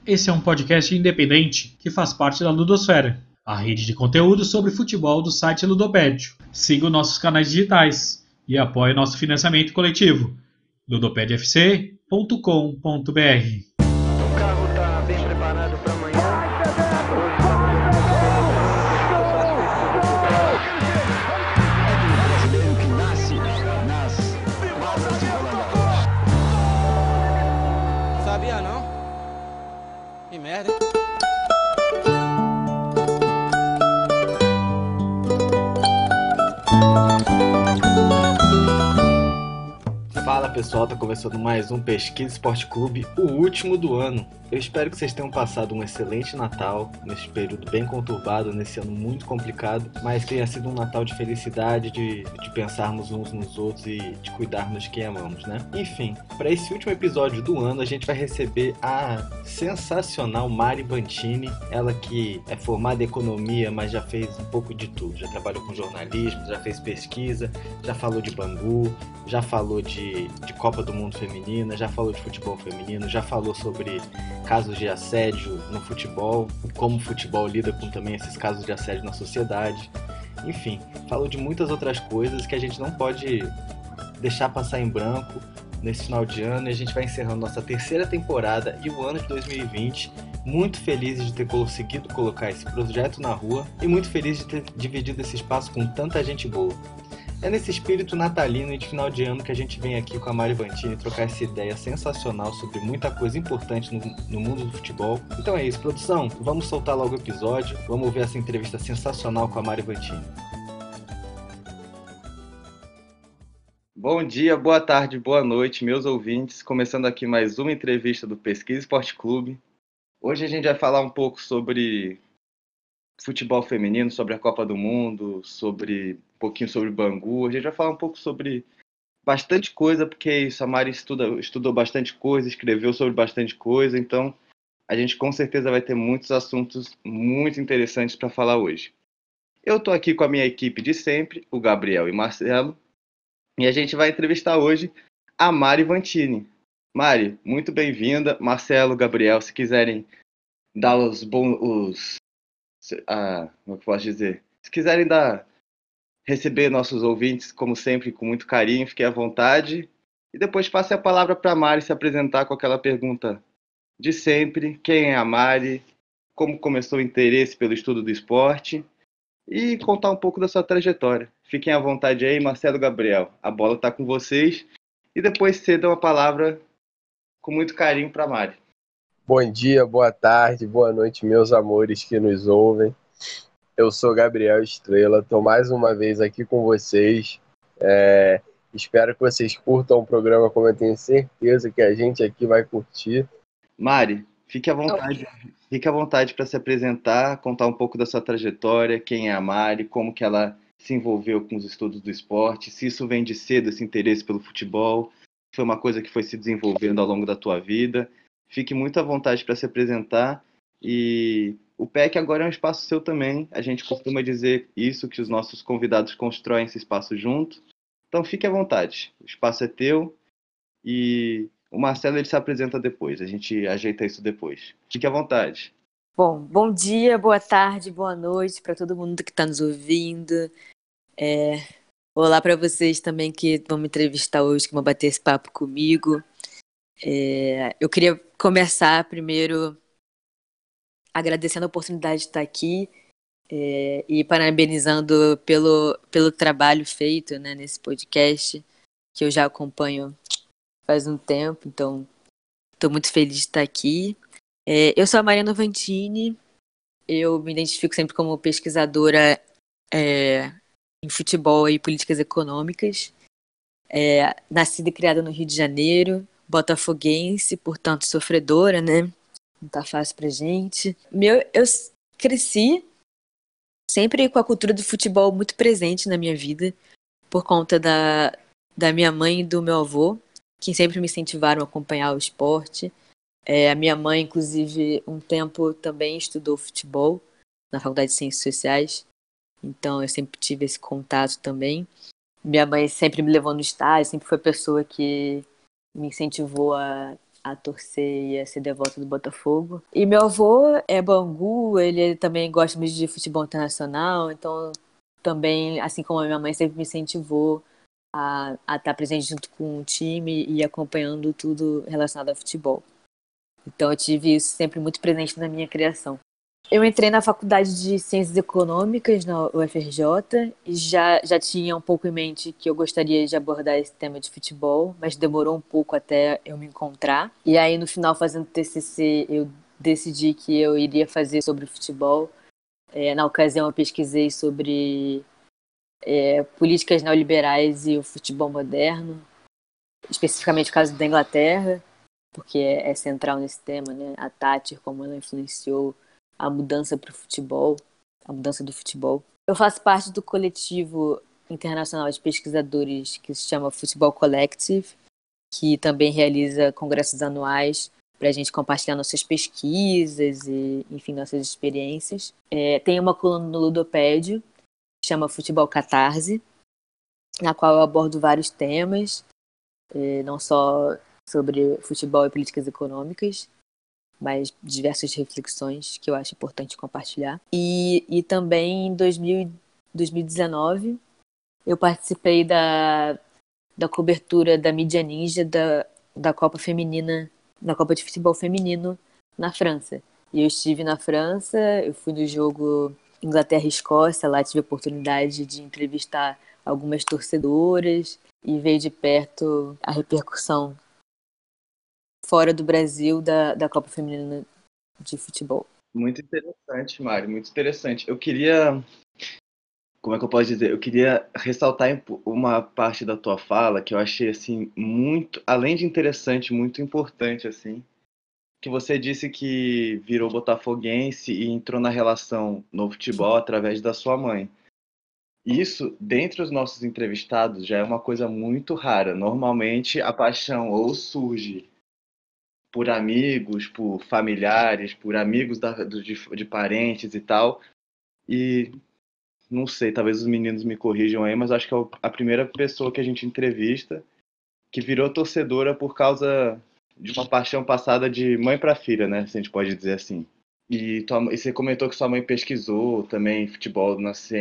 Esse é um podcast independente que faz parte da Ludosfera, a rede de conteúdo sobre futebol do site Ludopédio. Siga os nossos canais digitais e apoie nosso financiamento coletivo. ludopedfc.com.br. O carro tá bem preparado para amanhã. Brasileiro que nasce nas quadras de Roland Garros. Sabia não? Que merda, hein? Fala pessoal, tá começando mais um Pesquisa Esporte Clube, o último do ano. Eu espero que vocês tenham passado um excelente Natal, nesse período bem conturbado, nesse ano muito complicado, mas tenha sido um Natal de felicidade, de pensarmos uns nos outros e de cuidarmos de quem amamos, né? Enfim, para esse último episódio do ano, a gente vai receber a sensacional Mari Vantini, ela que é formada em economia, mas já fez um pouco de tudo. Já trabalhou com jornalismo, já fez pesquisa, já falou de Bangu, já falou de Copa do Mundo Feminina, já falou de futebol feminino, já falou sobre casos de assédio no futebol, como o futebol lida com também esses casos de assédio na sociedade. Enfim, falou de muitas outras coisas que a gente não pode deixar passar em branco nesse final de ano, e a gente vai encerrando nossa terceira temporada e o ano de 2020 muito felizes de ter conseguido colocar esse projeto na rua e muito feliz de ter dividido esse espaço com tanta gente boa. É nesse espírito natalino e de final de ano que a gente vem aqui com a Mari Vantini trocar essa ideia sensacional sobre muita coisa importante no mundo do futebol. Então é isso, produção, vamos soltar logo o episódio, vamos ver essa entrevista sensacional com a Mari Vantini. Bom dia, boa tarde, boa noite, meus ouvintes. Começando aqui mais uma entrevista do Pesquisa Esporte Clube. Hoje a gente vai falar um pouco sobre futebol feminino, sobre a Copa do Mundo, um pouquinho sobre Bangu. A gente vai falar um pouco sobre bastante coisa, porque isso, a Mari estudou bastante coisa, escreveu sobre bastante coisa, então a gente com certeza vai ter muitos assuntos muito interessantes para falar hoje. Eu estou aqui com a minha equipe de sempre, o Gabriel e Marcelo, e a gente vai entrevistar hoje a Mari Vantini. Mari, muito bem-vinda. Marcelo, Gabriel, se quiserem dar como eu posso dizer? Se quiserem receber nossos ouvintes, como sempre, com muito carinho, fiquem à vontade. E depois passe a palavra para a Mari se apresentar com aquela pergunta de sempre: quem é a Mari? Como começou o interesse pelo estudo do esporte? E contar um pouco da sua trajetória. Fiquem à vontade aí, Marcelo e Gabriel. A bola está com vocês. E depois cedam a palavra com muito carinho para a Mari. Bom dia, boa tarde, boa noite, meus amores que nos ouvem. Eu sou Gabriel Estrela, estou mais uma vez aqui com vocês. Espero que vocês curtam o programa, como eu tenho certeza que a gente aqui vai curtir. Mari, fique à vontade. Fique à vontade para se apresentar, contar um pouco da sua trajetória, quem é a Mari, como que ela se envolveu com os estudos do esporte, se isso vem de cedo, esse interesse pelo futebol, foi uma coisa que foi se desenvolvendo ao longo da tua vida. Fique muito à vontade para se apresentar, e o PEC agora é um espaço seu também. A gente costuma dizer isso, que os nossos convidados constroem esse espaço junto. Então fique à vontade, o espaço é teu, e o Marcelo ele se apresenta depois, a gente ajeita isso depois. Fique à vontade. Bom dia, boa tarde, boa noite para todo mundo que está nos ouvindo. Olá para vocês também que vão me entrevistar hoje, que vão bater esse papo comigo. Eu queria começar primeiro agradecendo a oportunidade de estar aqui e parabenizando pelo trabalho feito, né, nesse podcast, que eu já acompanho faz um tempo, então estou muito feliz de estar aqui. Eu sou a Mariana Vantini, eu me identifico sempre como pesquisadora em futebol e políticas econômicas, nascida e criada no Rio de Janeiro, botafoguense, portanto sofredora, né? Não tá fácil pra gente. Eu cresci sempre com a cultura do futebol muito presente na minha vida, por conta da minha mãe e do meu avô, que sempre me incentivaram a acompanhar o esporte. A minha mãe, inclusive, um tempo também estudou futebol na Faculdade de Ciências Sociais, então eu sempre tive esse contato também. Minha mãe sempre me levou no estádio, sempre foi a pessoa que me incentivou a a torcer e a ser devoto do Botafogo. E meu avô é Bangu, ele também gosta muito de futebol internacional, então também, assim como a minha mãe, sempre me incentivou a estar presente junto com o time e acompanhando tudo relacionado ao futebol. Então eu tive isso sempre muito presente na minha criação. Eu entrei na faculdade de Ciências Econômicas, na UFRJ, e já tinha um pouco em mente que eu gostaria de abordar esse tema de futebol, mas demorou um pouco até eu me encontrar. E aí, no final, fazendo TCC, eu decidi que eu iria fazer sobre futebol. Na ocasião, eu pesquisei sobre políticas neoliberais e o futebol moderno, especificamente o caso da Inglaterra, porque é central nesse tema, né? A Thatcher, como ela influenciou a mudança para o futebol, a mudança do futebol. Eu faço parte do coletivo internacional de pesquisadores que se chama Football Collective, que também realiza congressos anuais para a gente compartilhar nossas pesquisas e, enfim, nossas experiências. Tem uma coluna no Ludopédio, que chama Futebol Catarse, na qual eu abordo vários temas, não só sobre futebol e políticas econômicas, mas diversas reflexões que eu acho importante compartilhar. E também em 2019 eu participei da cobertura da mídia ninja da Copa Feminina, da Copa de Futebol Feminino na França. E eu estive na França, eu fui no jogo Inglaterra e Escócia, lá tive a oportunidade de entrevistar algumas torcedoras e ver de perto a repercussão fora do Brasil da Copa Feminina de Futebol. Muito interessante, Mário, muito interessante. Eu queria, como é que eu posso dizer? Eu queria ressaltar uma parte da tua fala que eu achei, assim, muito, além de interessante, muito importante, assim, que você disse que virou botafoguense e entrou na relação no futebol através da sua mãe. Isso, dentre os nossos entrevistados, já é uma coisa muito rara. Normalmente, a paixão ou surge por amigos, por familiares, por amigos de parentes e tal. E não sei, talvez os meninos me corrijam aí, mas acho que é a primeira pessoa que a gente entrevista que virou torcedora por causa de uma paixão passada de mãe para filha, né? Se a gente pode dizer assim. E você comentou que sua mãe pesquisou também futebol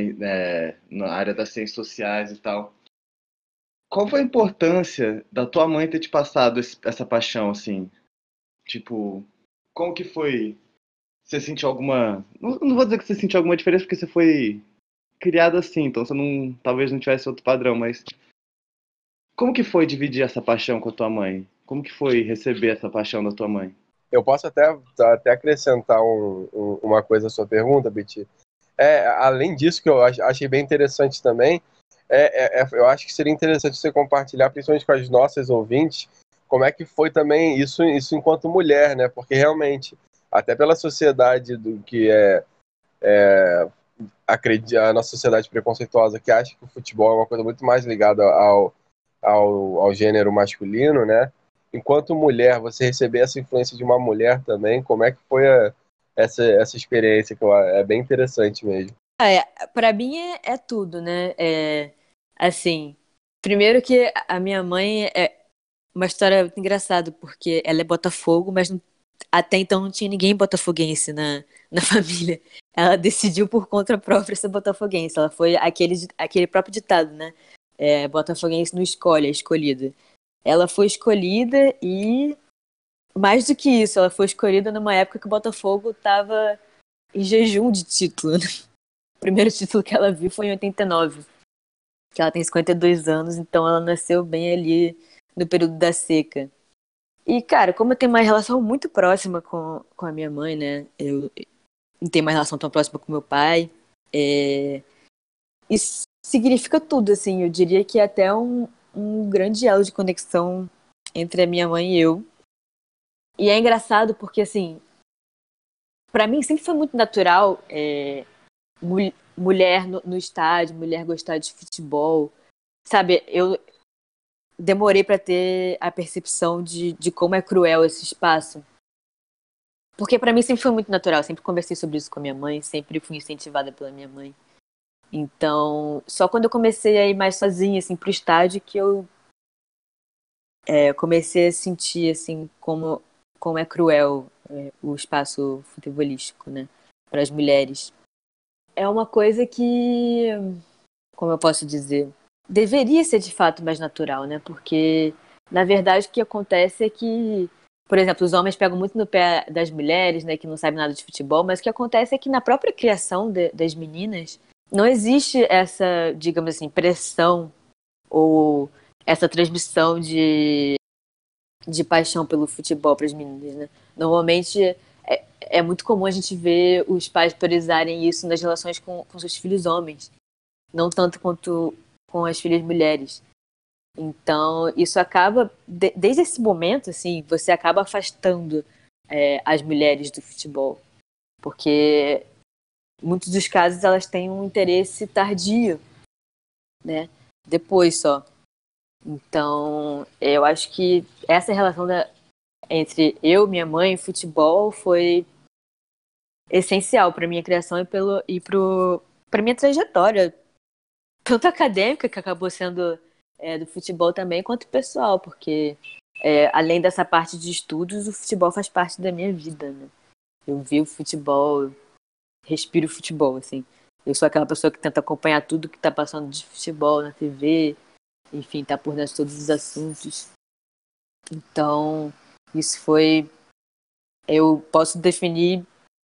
na área das ciências sociais e tal. Qual foi a importância da tua mãe ter te passado essa paixão, assim? Tipo, como que foi? Você sentiu alguma... Não vou dizer que você sentiu alguma diferença, porque você foi criado assim, então você não, talvez não tivesse outro padrão, mas como que foi dividir essa paixão com a tua mãe? Como que foi receber essa paixão da tua mãe? Eu posso até acrescentar uma coisa à sua pergunta, Betty. Além disso, que eu achei bem interessante também, eu acho que seria interessante você compartilhar, principalmente com as nossas ouvintes, como é que foi também isso enquanto mulher, né? Porque realmente, até pela sociedade do que a nossa sociedade preconceituosa, que acha que o futebol é uma coisa muito mais ligada ao gênero masculino, né? Enquanto mulher, você receber essa influência de uma mulher também, como é que foi essa experiência, que é bem interessante mesmo. Para mim é tudo, né? Assim, primeiro que a minha mãe é uma história muito engraçada, porque ela é Botafogo, mas até então não tinha ninguém botafoguense na família. Ela decidiu por conta própria ser botafoguense. Ela foi aquele próprio ditado, né? Botafoguense não escolhe, é escolhido. Ela foi escolhida e, mais do que isso, ela foi escolhida numa época que o Botafogo estava em jejum de título, né? O primeiro título que ela viu foi em 89, que ela tem 52 anos, então ela nasceu bem ali no período da seca. E, cara, como eu tenho uma relação muito próxima com a minha mãe, né? Eu não tenho uma relação tão próxima com meu pai. Isso significa tudo, assim. Eu diria que é até um grande elo de conexão entre a minha mãe e eu. E é engraçado porque, assim, pra mim sempre foi muito natural mulher no estádio, mulher gostar de futebol. Sabe, eu demorei pra ter a percepção de como é cruel esse espaço. Porque pra mim sempre foi muito natural. Sempre conversei sobre isso com a minha mãe, sempre fui incentivada pela minha mãe. Então, só quando eu comecei a ir mais sozinha, assim, pro estádio, que eu eu comecei a sentir assim como é cruel o espaço futebolístico, né, para as mulheres. É uma coisa que, como eu posso dizer, deveria ser de fato mais natural, né? Porque, na verdade, o que acontece é que, por exemplo, os homens pegam muito no pé das mulheres, né, que não sabem nada de futebol, mas o que acontece é que na própria criação das meninas não existe essa, digamos assim, pressão ou essa transmissão de paixão pelo futebol para as meninas, né? Normalmente é muito comum a gente ver os pais priorizarem isso nas relações com seus filhos homens, não tanto quanto com as filhas mulheres. Então, isso acaba, desde esse momento, assim, você acaba afastando as mulheres do futebol, porque em muitos dos casos elas têm um interesse tardio, né? Depois só. Então, eu acho que essa relação entre eu, minha mãe e futebol foi essencial para minha criação para minha trajetória, tanto acadêmica, que acabou sendo do futebol também, quanto pessoal, porque além dessa parte de estudos, o futebol faz parte da minha vida, né? Eu vivo futebol, eu respiro futebol, assim. Eu sou aquela pessoa que tenta acompanhar tudo que tá passando de futebol na TV, enfim, tá por dentro de todos os assuntos. Então, isso foi... Eu posso definir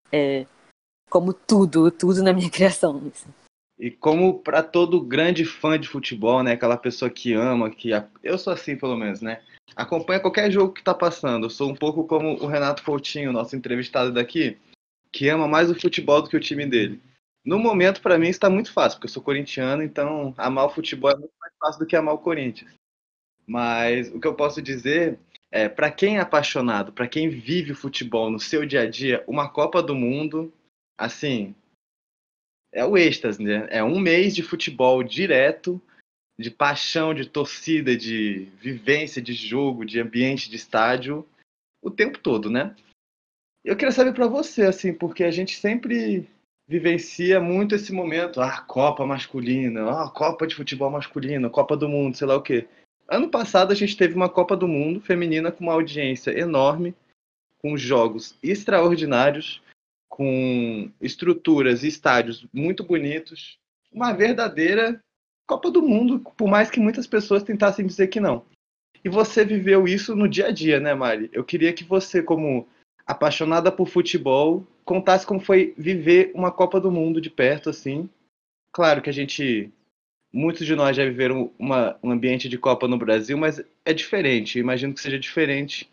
como tudo na minha criação, assim. E como para todo grande fã de futebol, né, aquela pessoa que ama, eu sou assim pelo menos, né? Acompanha qualquer jogo que tá passando. Eu sou um pouco como o Renato Coutinho, nosso entrevistado daqui, que ama mais o futebol do que o time dele. No momento, para mim, está muito fácil, porque eu sou corintiano, então amar o futebol é muito mais fácil do que amar o Corinthians. Mas o que eu posso dizer é, para quem é apaixonado, para quem vive o futebol no seu dia a dia, uma Copa do Mundo, assim, é o êxtase, né? É um mês de futebol direto, de paixão, de torcida, de vivência de jogo, de ambiente de estádio, o tempo todo, né? Eu queria saber para você, assim, porque a gente sempre vivencia muito esse momento, Copa masculina, Copa de futebol masculino, Copa do Mundo, sei lá o quê. Ano passado a gente teve uma Copa do Mundo feminina com uma audiência enorme, com jogos extraordinários, com estruturas e estádios muito bonitos. Uma verdadeira Copa do Mundo, por mais que muitas pessoas tentassem dizer que não. E você viveu isso no dia a dia, né, Mari? Eu queria que você, como apaixonada por futebol, contasse como foi viver uma Copa do Mundo de perto, assim. Claro que muitos de nós já viveram um ambiente de Copa no Brasil, mas é diferente. Eu imagino que seja diferente.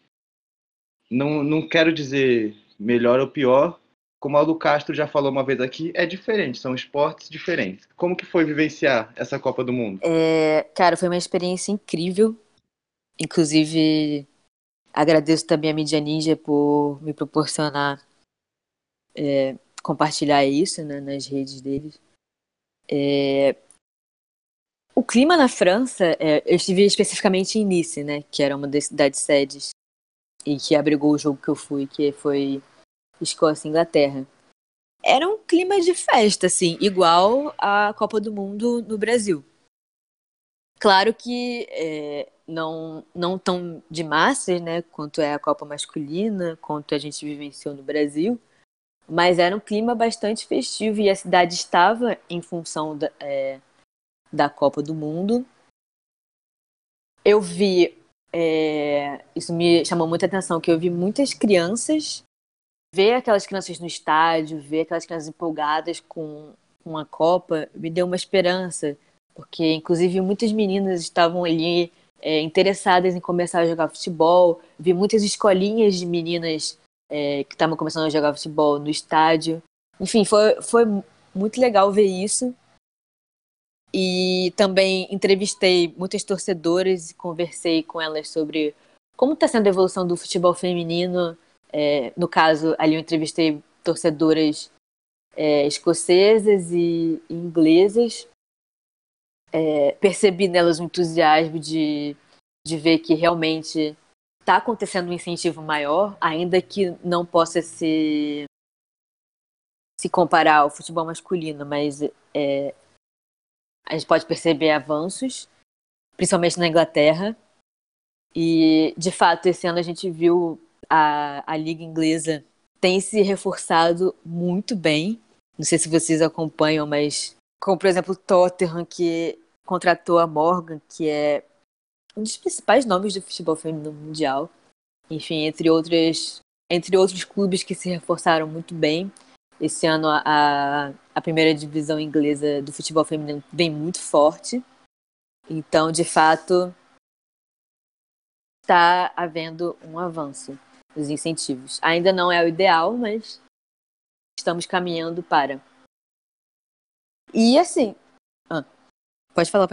Não quero dizer melhor ou pior. Como a Lu Castro já falou uma vez aqui, é diferente, são esportes diferentes. Como que foi vivenciar essa Copa do Mundo? Cara, foi uma experiência incrível. Inclusive, agradeço também a Mídia Ninja por me proporcionar compartilhar isso, né, nas redes deles. O clima na França, eu estive especificamente em Nice, né, que era uma das sedes e que abrigou o jogo que eu fui, que foi Escócia e Inglaterra. Era um clima de festa, assim, igual a Copa do Mundo no Brasil. Claro que não tão de massas, né, quanto é a Copa masculina, quanto a gente vivenciou no Brasil, mas era um clima bastante festivo e a cidade estava em função da Copa do Mundo. Eu vi, isso me chamou muita atenção, que eu vi muitas crianças, ver aquelas crianças no estádio, ver aquelas crianças empolgadas com a Copa, me deu uma esperança, porque inclusive muitas meninas estavam ali interessadas em começar a jogar futebol, vi muitas escolinhas de meninas que estavam começando a jogar futebol no estádio. Enfim, foi muito legal ver isso. E também entrevistei muitas torcedoras e conversei com elas sobre como está sendo a evolução do futebol feminino. No caso, ali eu entrevistei torcedoras escocesas e inglesas. Percebi nelas um entusiasmo de ver que realmente está acontecendo um incentivo maior, ainda que não possa se comparar ao futebol masculino, mas a gente pode perceber avanços, principalmente na Inglaterra. E, de fato, esse ano a gente viu a Liga Inglesa tem se reforçado muito bem. Não sei se vocês acompanham, mas como, por exemplo, o Tottenham, que contratou a Morgan, que é um dos principais nomes do futebol feminino mundial. Enfim, entre outros clubes que se reforçaram muito bem. Esse ano a primeira divisão inglesa do futebol feminino vem muito forte. Então, de fato, está havendo um avanço nos incentivos. Ainda não é o ideal, mas estamos caminhando para. E assim. Pode falar.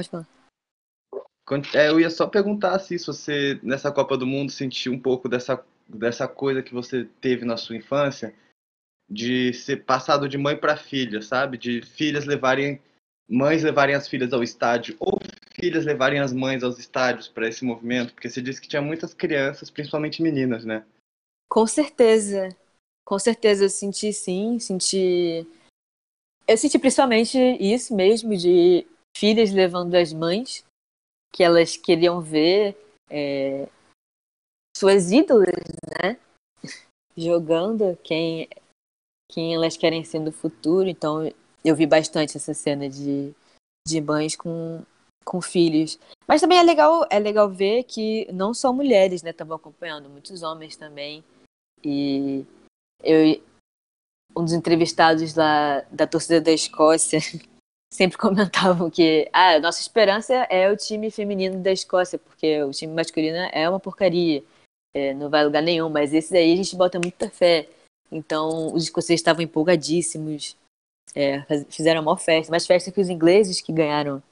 Eu ia só perguntar se você, nessa Copa do Mundo, sentiu um pouco dessa coisa que você teve na sua infância, de ser passado de mãe para filha, sabe? De mães levarem as filhas ao estádio, ou filhas levarem as mães aos estádios para esse movimento, porque você disse que tinha muitas crianças, principalmente meninas, né? Com certeza. Com certeza eu senti sim, eu senti principalmente isso mesmo, de filhas levando as mães, que elas queriam ver suas ídolas, né? Jogando, quem elas querem ser no futuro. Então eu vi bastante essa cena de mães com filhos. Mas também é legal ver que não só mulheres, né, estavam acompanhando, muitos homens também. E um dos entrevistados lá da torcida da Escócia sempre comentavam que a nossa esperança é o time feminino da Escócia, porque o time masculino é uma porcaria, não vai a lugar nenhum, mas esse daí a gente bota muita fé. Então os escoceses estavam empolgadíssimos, fizeram a maior festa, mais festa que os ingleses que ganharam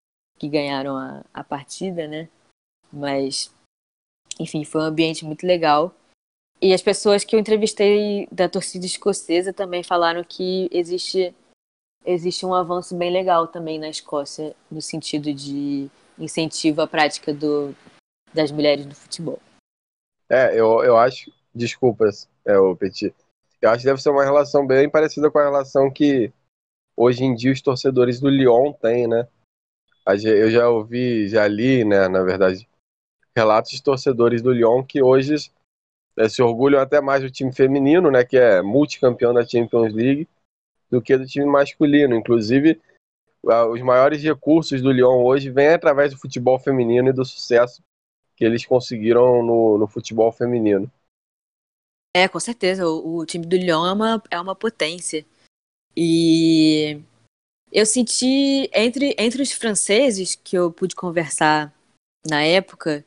a partida, né? Mas, enfim, foi um ambiente muito legal. E as pessoas que eu entrevistei da torcida escocesa também falaram que existe um avanço bem legal também na Escócia, no sentido de incentivo à prática das mulheres no futebol. Eu acho, desculpas, o Petit, eu acho que deve ser uma relação bem parecida com a relação que hoje em dia os torcedores do Lyon têm, né? Eu já li, né, na verdade, relatos de torcedores do Lyon que hoje se orgulham até mais do time feminino, né, que é multicampeão da Champions League, do que do time masculino. Inclusive, os maiores recursos do Lyon hoje vêm através do futebol feminino e do sucesso que eles conseguiram no futebol feminino. Com certeza. O time do Lyon é uma potência. E eu senti, entre os franceses que eu pude conversar na época,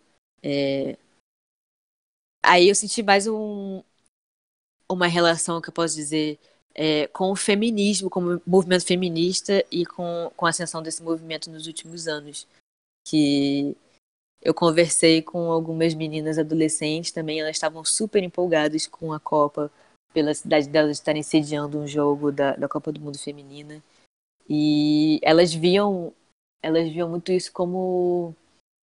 aí eu senti mais uma relação, que eu posso dizer, com o feminismo, com o movimento feminista e com a ascensão desse movimento nos últimos anos. Que eu conversei com algumas meninas adolescentes também, elas estavam super empolgadas com a Copa, pela cidade delas estarem sediando um jogo da Copa do Mundo Feminina. E elas viam muito isso como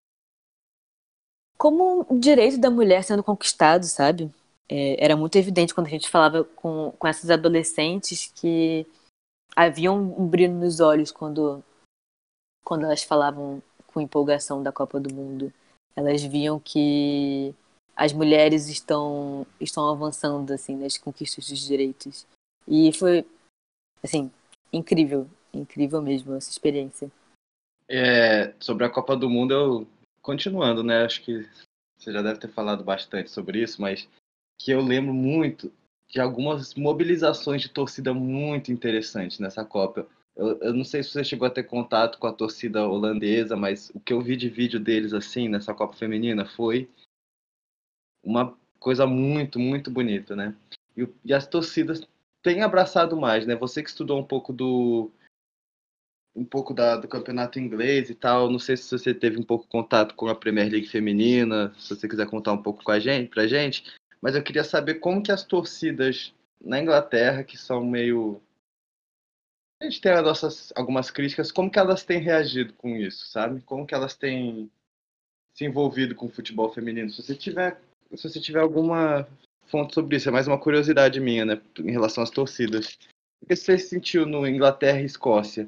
um direito da mulher sendo conquistado, sabe? Era muito evidente quando a gente falava com essas adolescentes que havia um brilho nos olhos quando elas falavam com empolgação da Copa do Mundo. Elas viam que as mulheres estão avançando assim nas conquistas dos direitos. E foi assim, incrível mesmo essa experiência. Sobre a Copa do Mundo, continuando, né? Acho que você já deve ter falado bastante sobre isso, mas que eu lembro muito de algumas mobilizações de torcida muito interessantes nessa Copa. Eu não sei se você chegou a ter contato com a torcida holandesa, mas o que eu vi de vídeo deles assim nessa Copa Feminina foi uma coisa muito, muito bonita, né? E as torcidas têm abraçado mais, né? Você que estudou um pouco do campeonato inglês e tal, não sei se você teve um pouco de contato com a Premier League feminina, se você quiser contar um pouco pra gente, mas eu queria saber como que as torcidas na Inglaterra, que são meio... A gente tem algumas críticas, como que elas têm reagido com isso, sabe? Como que elas têm se envolvido com o futebol feminino? Se você tiver alguma fonte sobre isso, é mais uma curiosidade minha, né, em relação às torcidas. O que você sentiu no Inglaterra e Escócia?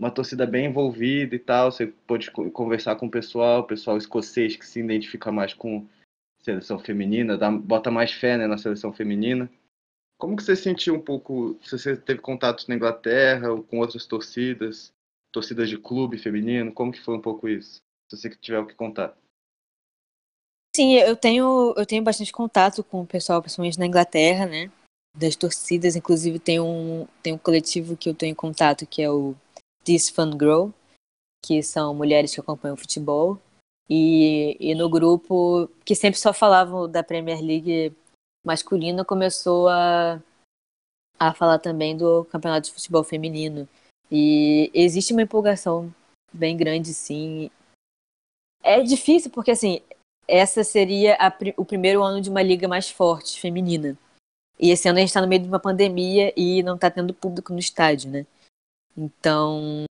uma torcida bem envolvida e tal. Você pôde conversar com o pessoal escocês que se identifica mais com seleção feminina, bota mais fé, né, na seleção feminina. Como que você sentiu um pouco, se você teve contatos na Inglaterra ou com outras torcidas de clube feminino, como que foi um pouco isso? Se você tiver o que contar. Sim, eu tenho bastante contato com o pessoal, principalmente na Inglaterra, né? Das torcidas, inclusive tem um coletivo que eu tenho em contato, que é o This Fun Girl, que são mulheres que acompanham futebol. E no grupo, que sempre só falavam da Premier League masculina, começou a falar também do campeonato de futebol feminino. E existe uma empolgação bem grande, sim. É difícil porque, assim, essa seria o primeiro ano de uma liga mais forte, feminina. E esse ano a gente está no meio de uma pandemia e não está tendo público no estádio, né? Então,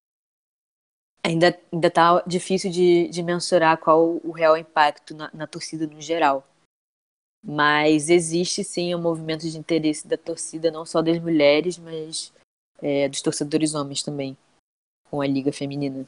ainda tá difícil de mensurar qual o real impacto na torcida no geral. Mas existe, sim, um movimento de interesse da torcida, não só das mulheres, mas dos torcedores homens também, com a liga feminina.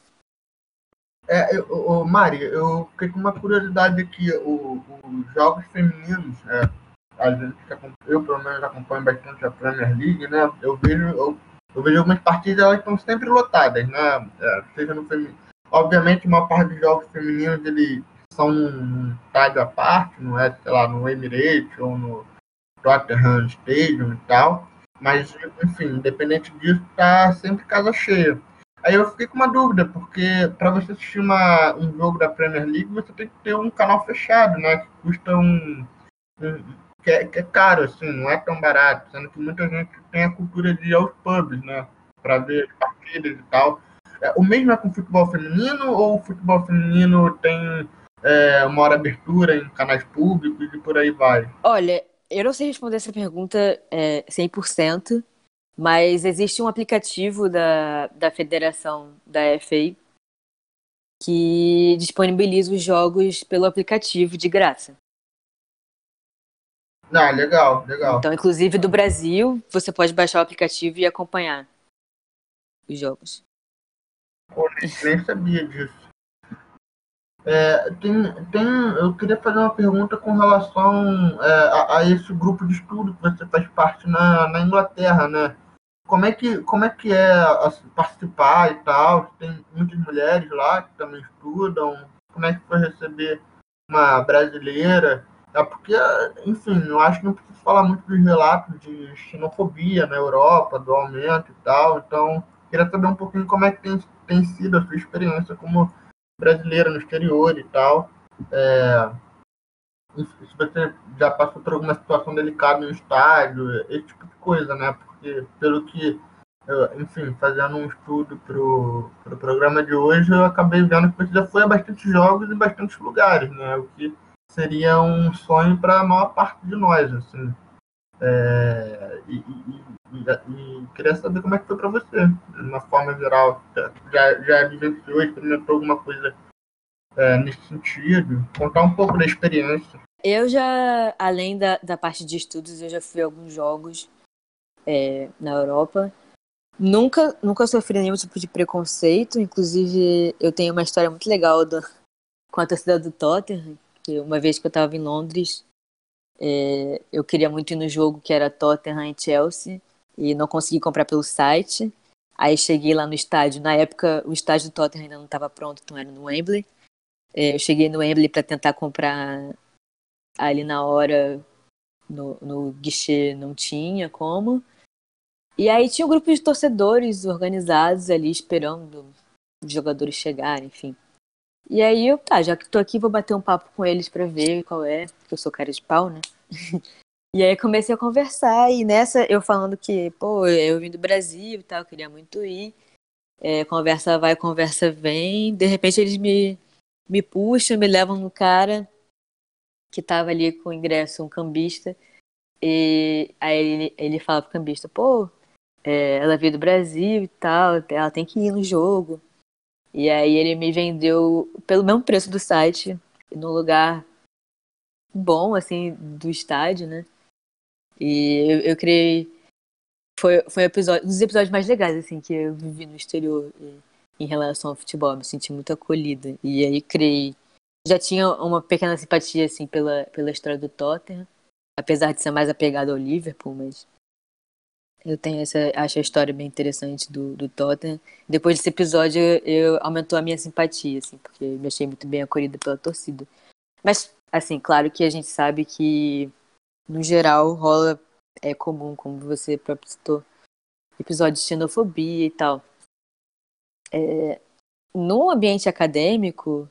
Mari, eu fiquei com uma curiosidade aqui. Os jogos femininos, a gente eu pelo menos acompanho bastante a Premier League, né? Eu vejo algumas partidas, elas estão sempre lotadas, né? Seja no feminino. Obviamente, uma parte dos jogos femininos eles são num estádio à parte, não é, sei lá, no Emirates ou no Tottenham Stadium e tal. Mas, enfim, independente disso, tá sempre casa cheia. Aí eu fiquei com uma dúvida, porque para você assistir um jogo da Premier League, você tem que ter um canal fechado, né? Que custa que é caro, assim, não é tão barato, sendo que muita gente tem a cultura de ir aos pubs, né? Para ver partidas e tal. O mesmo é com o futebol feminino, ou o futebol feminino tem uma hora abertura em canais públicos e por aí vai? Olha, eu não sei responder essa pergunta 100%, mas existe um aplicativo da federação da FA que disponibiliza os jogos pelo aplicativo de graça. Ah, legal. Então, inclusive do Brasil, você pode baixar o aplicativo e acompanhar os jogos. Pô, nem sabia disso. Eu queria fazer uma pergunta com relação a esse grupo de estudo que você faz parte na Inglaterra, né? Como é que é participar e tal? Tem muitas mulheres lá que também estudam. Como é que foi receber uma brasileira? Porque, enfim, eu acho que não preciso falar muito dos relatos de xenofobia na Europa, do aumento e tal. Então, queria saber um pouquinho como é que tem sido a sua experiência como brasileira no exterior e tal. Se você já passou por alguma situação delicada no estádio, esse tipo de coisa, né? Porque, pelo que, enfim, fazendo um estudo pro programa de hoje, eu acabei vendo que você já foi a bastante jogos em bastantes lugares, né? O que seria um sonho para a maior parte de nós, assim. E queria saber como é que foi para você, de uma forma geral. Já vivenciou, experimentou alguma coisa nesse sentido? Contar um pouco da experiência. Eu já, além da parte de estudos, eu já fui a alguns jogos na Europa. Nunca sofri nenhum tipo de preconceito. Inclusive, eu tenho uma história muito legal com a torcida do Tottenham, que uma vez que eu estava em Londres, eu queria muito ir no jogo que era Tottenham e Chelsea, e não consegui comprar pelo site. Aí cheguei lá no estádio. Na época, o estádio do Tottenham ainda não estava pronto, então era no Wembley. Eu cheguei no Wembley para tentar comprar ali na hora, no guichê não tinha como. E aí tinha um grupo de torcedores organizados ali esperando os jogadores chegarem, enfim. E aí já que tô aqui, vou bater um papo com eles pra ver qual é, porque eu sou cara de pau, né? E aí comecei a conversar, e nessa eu falando que, eu vim do Brasil e tal, queria muito ir. Conversa vai, conversa vem. De repente eles me puxam, me levam no cara que tava ali com o ingresso, um cambista. E aí ele fala pro cambista, ela veio do Brasil e tal, ela tem que ir no jogo. E aí ele me vendeu pelo mesmo preço do site, num lugar bom, assim, do estádio, né? E eu criei foi um dos episódios mais legais, assim, que eu vivi no exterior em relação ao futebol. Me senti muito acolhida. E aí criei. Já tinha uma pequena simpatia, assim, pela história do Tottenham. Apesar de ser mais apegado ao Liverpool, mas eu tenho acho a história bem interessante do Tottenham. Depois desse episódio, aumentou a minha simpatia, assim, porque eu me achei muito bem acolhida pela torcida. Mas, assim, claro que a gente sabe que, no geral, é comum, como você próprio citou, episódio de xenofobia e tal. No ambiente acadêmico,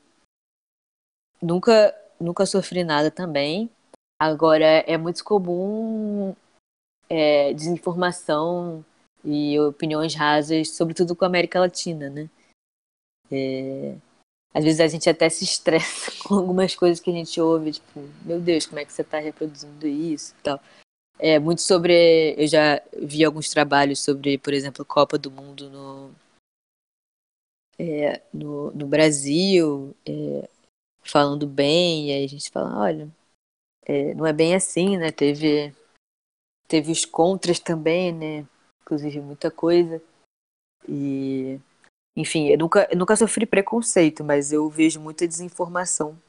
nunca sofri nada também. Agora, é muito comum desinformação e opiniões rasas, sobretudo com a América Latina, né? Às vezes a gente até se estressa com algumas coisas que a gente ouve, tipo, meu Deus, como é que você está reproduzindo isso e tal. Muito sobre. Eu já vi alguns trabalhos sobre, por exemplo, Copa do Mundo no Brasil, falando bem, e aí a gente fala, olha, não é bem assim, né? Teve os contras também, né? Inclusive muita coisa. E, enfim, eu nunca sofri preconceito, mas eu vejo muita desinformação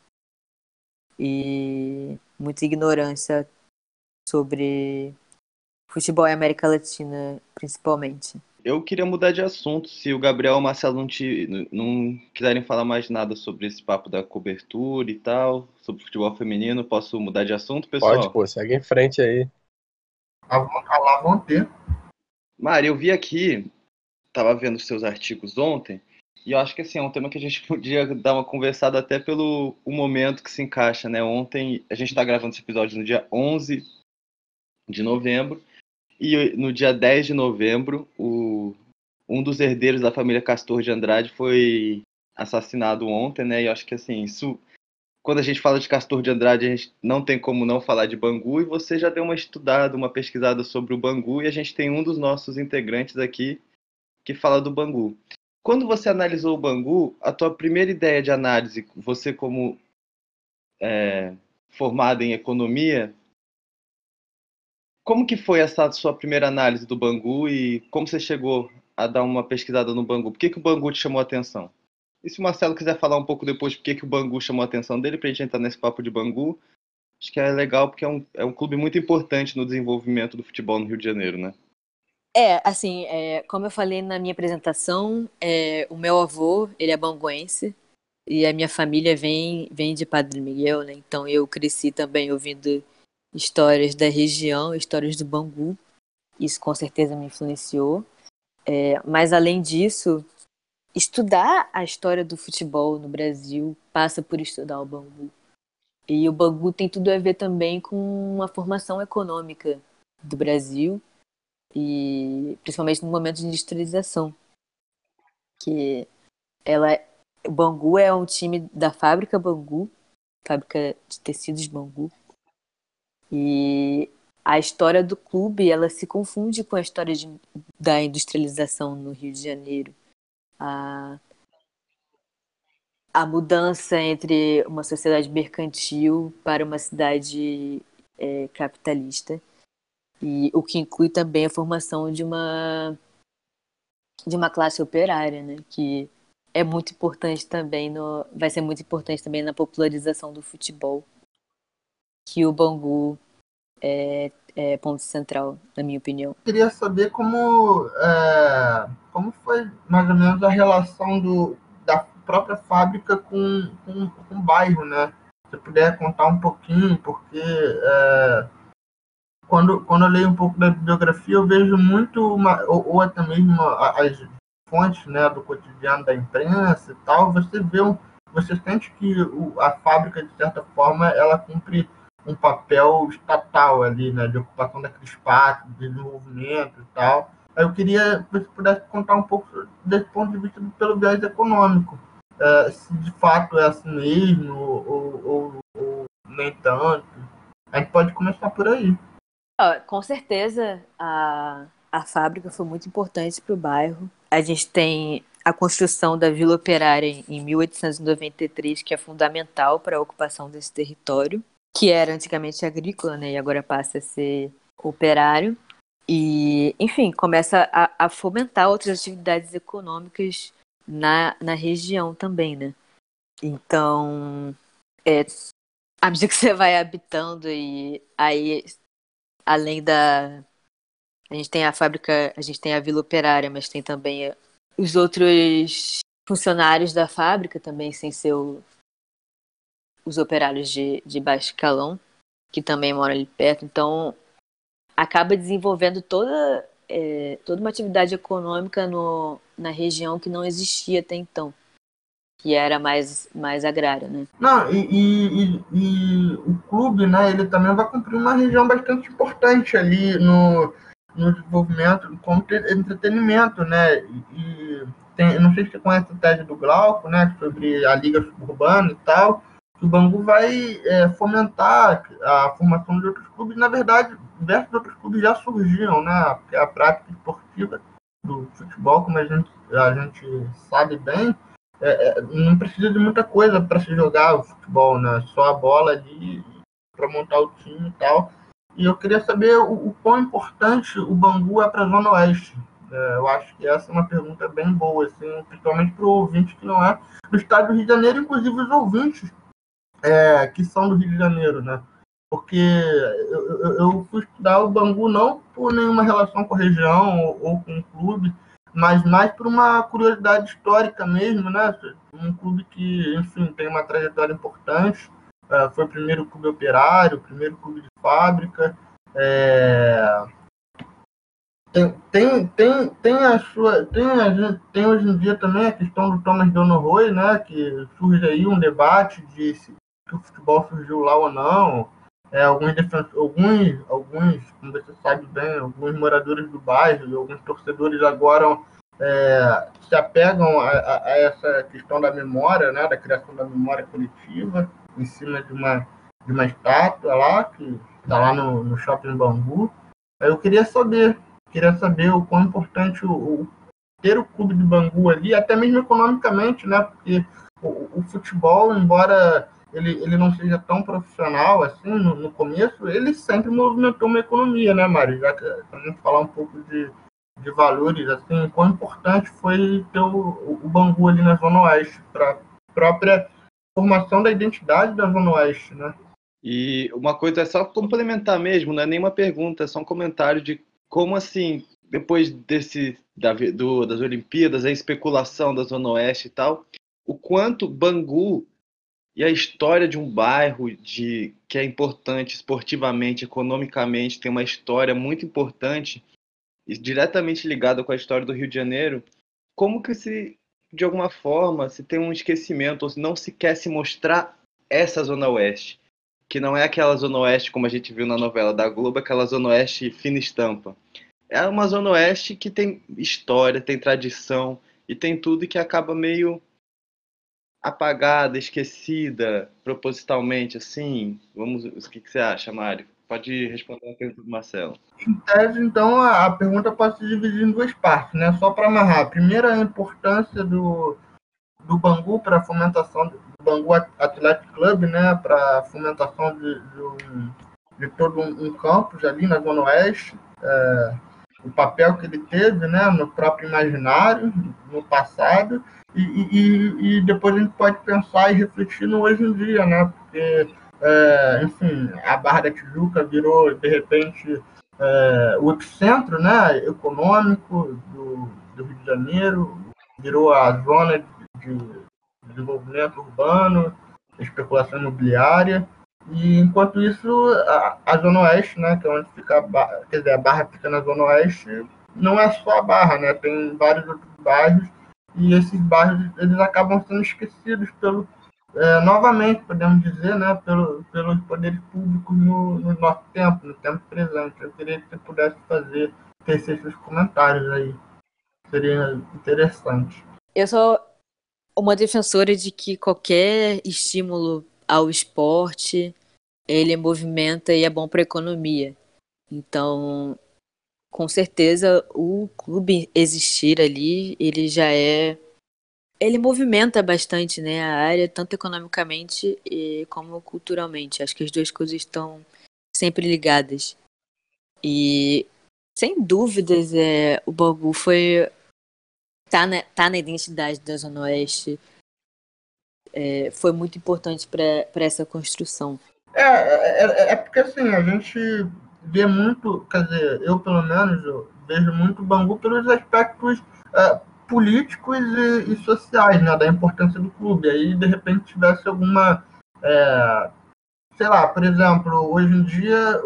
e muita ignorância sobre futebol e América Latina, principalmente. Eu queria mudar de assunto, se o Gabriel ou o Marcelo não quiserem falar mais nada sobre esse papo da cobertura e tal, sobre futebol feminino, posso mudar de assunto, Pode, pessoal? pô, segue em frente aí. Lá vão ter. Mari, eu vi aqui, tava vendo seus artigos ontem, e eu acho que assim, é um tema que a gente podia dar uma conversada até pelo o momento que se encaixa, né? Ontem, a gente tá gravando esse episódio no dia 11 de novembro, e no dia 10 de novembro, um dos herdeiros da família Castor de Andrade foi assassinado ontem, né? E eu acho que assim, isso, quando a gente fala de Castor de Andrade, a gente não tem como não falar de Bangu, e você já deu uma estudada, uma pesquisada sobre o Bangu, e a gente tem um dos nossos integrantes aqui que fala do Bangu. Quando você analisou o Bangu, a tua primeira ideia de análise, você como formado em economia, como que foi essa sua primeira análise do Bangu e como você chegou a dar uma pesquisada no Bangu? Por que o Bangu te chamou a atenção? E se o Marcelo quiser falar um pouco depois por que o Bangu chamou a atenção dele, para a gente entrar nesse papo de Bangu, acho que é legal porque é um clube muito importante no desenvolvimento do futebol no Rio de Janeiro, né? Assim, como eu falei na minha apresentação, o meu avô, ele é banguense, e a minha família vem de Padre Miguel, né? Então eu cresci também ouvindo histórias da região, histórias do Bangu. Isso com certeza me influenciou. Mas além disso, estudar a história do futebol no Brasil passa por estudar o Bangu. E o Bangu tem tudo a ver também com a formação econômica do Brasil, e principalmente no momento de industrialização, que o Bangu é um time da fábrica Bangu, fábrica de tecidos Bangu, e a história do clube, ela se confunde com a história da industrialização no Rio de Janeiro. A mudança entre uma sociedade mercantil para uma cidade capitalista, e o que inclui também a formação de uma classe operária, né, que é muito importante também vai ser muito importante também na popularização do futebol, que o Bangu é ponto central, na minha opinião. Queria saber como foi mais ou menos a relação da própria fábrica com o bairro, né? Se você puder contar um pouquinho, porque quando eu leio um pouco da bibliografia, eu vejo muito, ou até mesmo as fontes, né, do cotidiano da imprensa e tal, você sente que a fábrica, de certa forma, ela cumpre um papel estatal ali, né, de ocupação daqueles espaços, de desenvolvimento e tal. Aí eu queria que você pudesse contar um pouco desse ponto de vista pelo viés econômico, se de fato é assim mesmo, ou nem tanto. A gente pode começar por aí. Com certeza a fábrica foi muito importante para o bairro. A gente tem a construção da Vila Operária em 1893, que é fundamental para a ocupação desse território, que era antigamente agrícola, né, e agora passa a ser operário. E, enfim, começa a fomentar outras atividades econômicas na região também, né? Então, à medida que você vai habitando e aí, além da... A gente tem a fábrica, a gente tem a Vila Operária, mas tem também os outros funcionários da fábrica também, sem ser os operários de baixo escalão, que também moram ali perto. Então, acaba desenvolvendo toda uma atividade econômica na região que não existia até então, que era mais agrária, né? Não, e o clube, né, ele também vai cumprir uma região bastante importante ali no desenvolvimento como entretenimento, né? Eu não sei se você conhece a tese do Glauco, né, sobre a Liga Suburbana e tal, que o Bangu vai fomentar a formação de outros clubes. Na verdade, diversos outros clubes já surgiam, né? Porque a prática esportiva do futebol, como a gente sabe bem, não precisa de muita coisa para se jogar o futebol, né? Só a bola ali para montar o time e tal. E eu queria saber o quão importante o Bangu é para a Zona Oeste. Eu acho que essa é uma pergunta bem boa, assim, principalmente para o ouvinte que não é do estado do Rio de Janeiro, inclusive os ouvintes que são do Rio de Janeiro, né? Porque eu fui estudar o Bangu não por nenhuma relação com a região ou com o clube, mas mais por uma curiosidade histórica mesmo, né? Um clube que, enfim, tem uma trajetória importante, foi o primeiro clube operário, o primeiro clube de fábrica, tem hoje em dia também a questão do Thomas Donohoe, né? Que surge aí um debate de se o futebol surgiu lá ou não. Alguns, como você sabe bem, alguns moradores do bairro e alguns torcedores agora se apegam a essa questão da memória, né, da criação da memória coletiva, em cima de uma estátua lá, que está lá no Shopping Bangu. Eu queria saber o quão importante ter o clube de Bangu ali, até mesmo economicamente, né, porque o futebol, embora ele não seja tão profissional assim no começo, ele sempre movimentou uma economia, né, Mari? Já que a gente falar um pouco de valores, assim, quão importante foi ter o Bangu ali na Zona Oeste para a própria formação da identidade da Zona Oeste, né? E uma coisa é só complementar mesmo, não é nenhuma pergunta, é só um comentário de como assim, depois das Olimpíadas, a especulação da Zona Oeste e tal, o quanto Bangu e a história de um bairro que é importante esportivamente, economicamente, tem uma história muito importante e diretamente ligada com a história do Rio de Janeiro, como que de alguma forma, se tem um esquecimento ou se não se quer se mostrar essa Zona Oeste, que não é aquela Zona Oeste como a gente viu na novela da Globo, aquela Zona Oeste fina estampa. É uma Zona Oeste que tem história, tem tradição e tem tudo que acaba meio apagada, esquecida, propositalmente, assim. O que você acha, Mário? Pode responder a pergunta do Marcelo. Em tese, então, a pergunta pode se dividir em duas partes, né? Só para amarrar. Primeiro, a importância do Bangu para a fomentação do Bangu Athletic Club, né? Para a fomentação de todo um campus ali na Zona Oeste. O papel que ele teve, né, no próprio imaginário, no passado, e depois a gente pode pensar e refletir no hoje em dia, né, porque, enfim, a Barra da Tijuca virou, de repente, o epicentro, né, econômico do Rio de Janeiro, virou a zona de desenvolvimento urbano, especulação imobiliária. E enquanto isso, a Zona Oeste, né, que é onde fica a Barra fica na Zona Oeste, não é só a Barra, né, tem vários outros bairros, e esses bairros eles acabam sendo esquecidos novamente, podemos dizer, né, pelos poderes públicos no nosso tempo, no tempo presente. Eu queria que você pudesse tecer esses comentários aí, seria interessante. Eu sou uma defensora de que qualquer estímulo ao esporte, ele movimenta e é bom para a economia. Então, com certeza, o clube existir ali, ele movimenta bastante, né, a área, tanto economicamente como culturalmente. Acho que as duas coisas estão sempre ligadas. E Sem dúvidas, o Bangu tá na identidade da Zona Oeste. Foi muito importante para essa construção. É porque assim, a gente vê muito, quer dizer, eu pelo menos eu vejo muito o Bangu pelos aspectos políticos e sociais, né, da importância do clube. Aí, de repente, tivesse alguma, sei lá, por exemplo, hoje em dia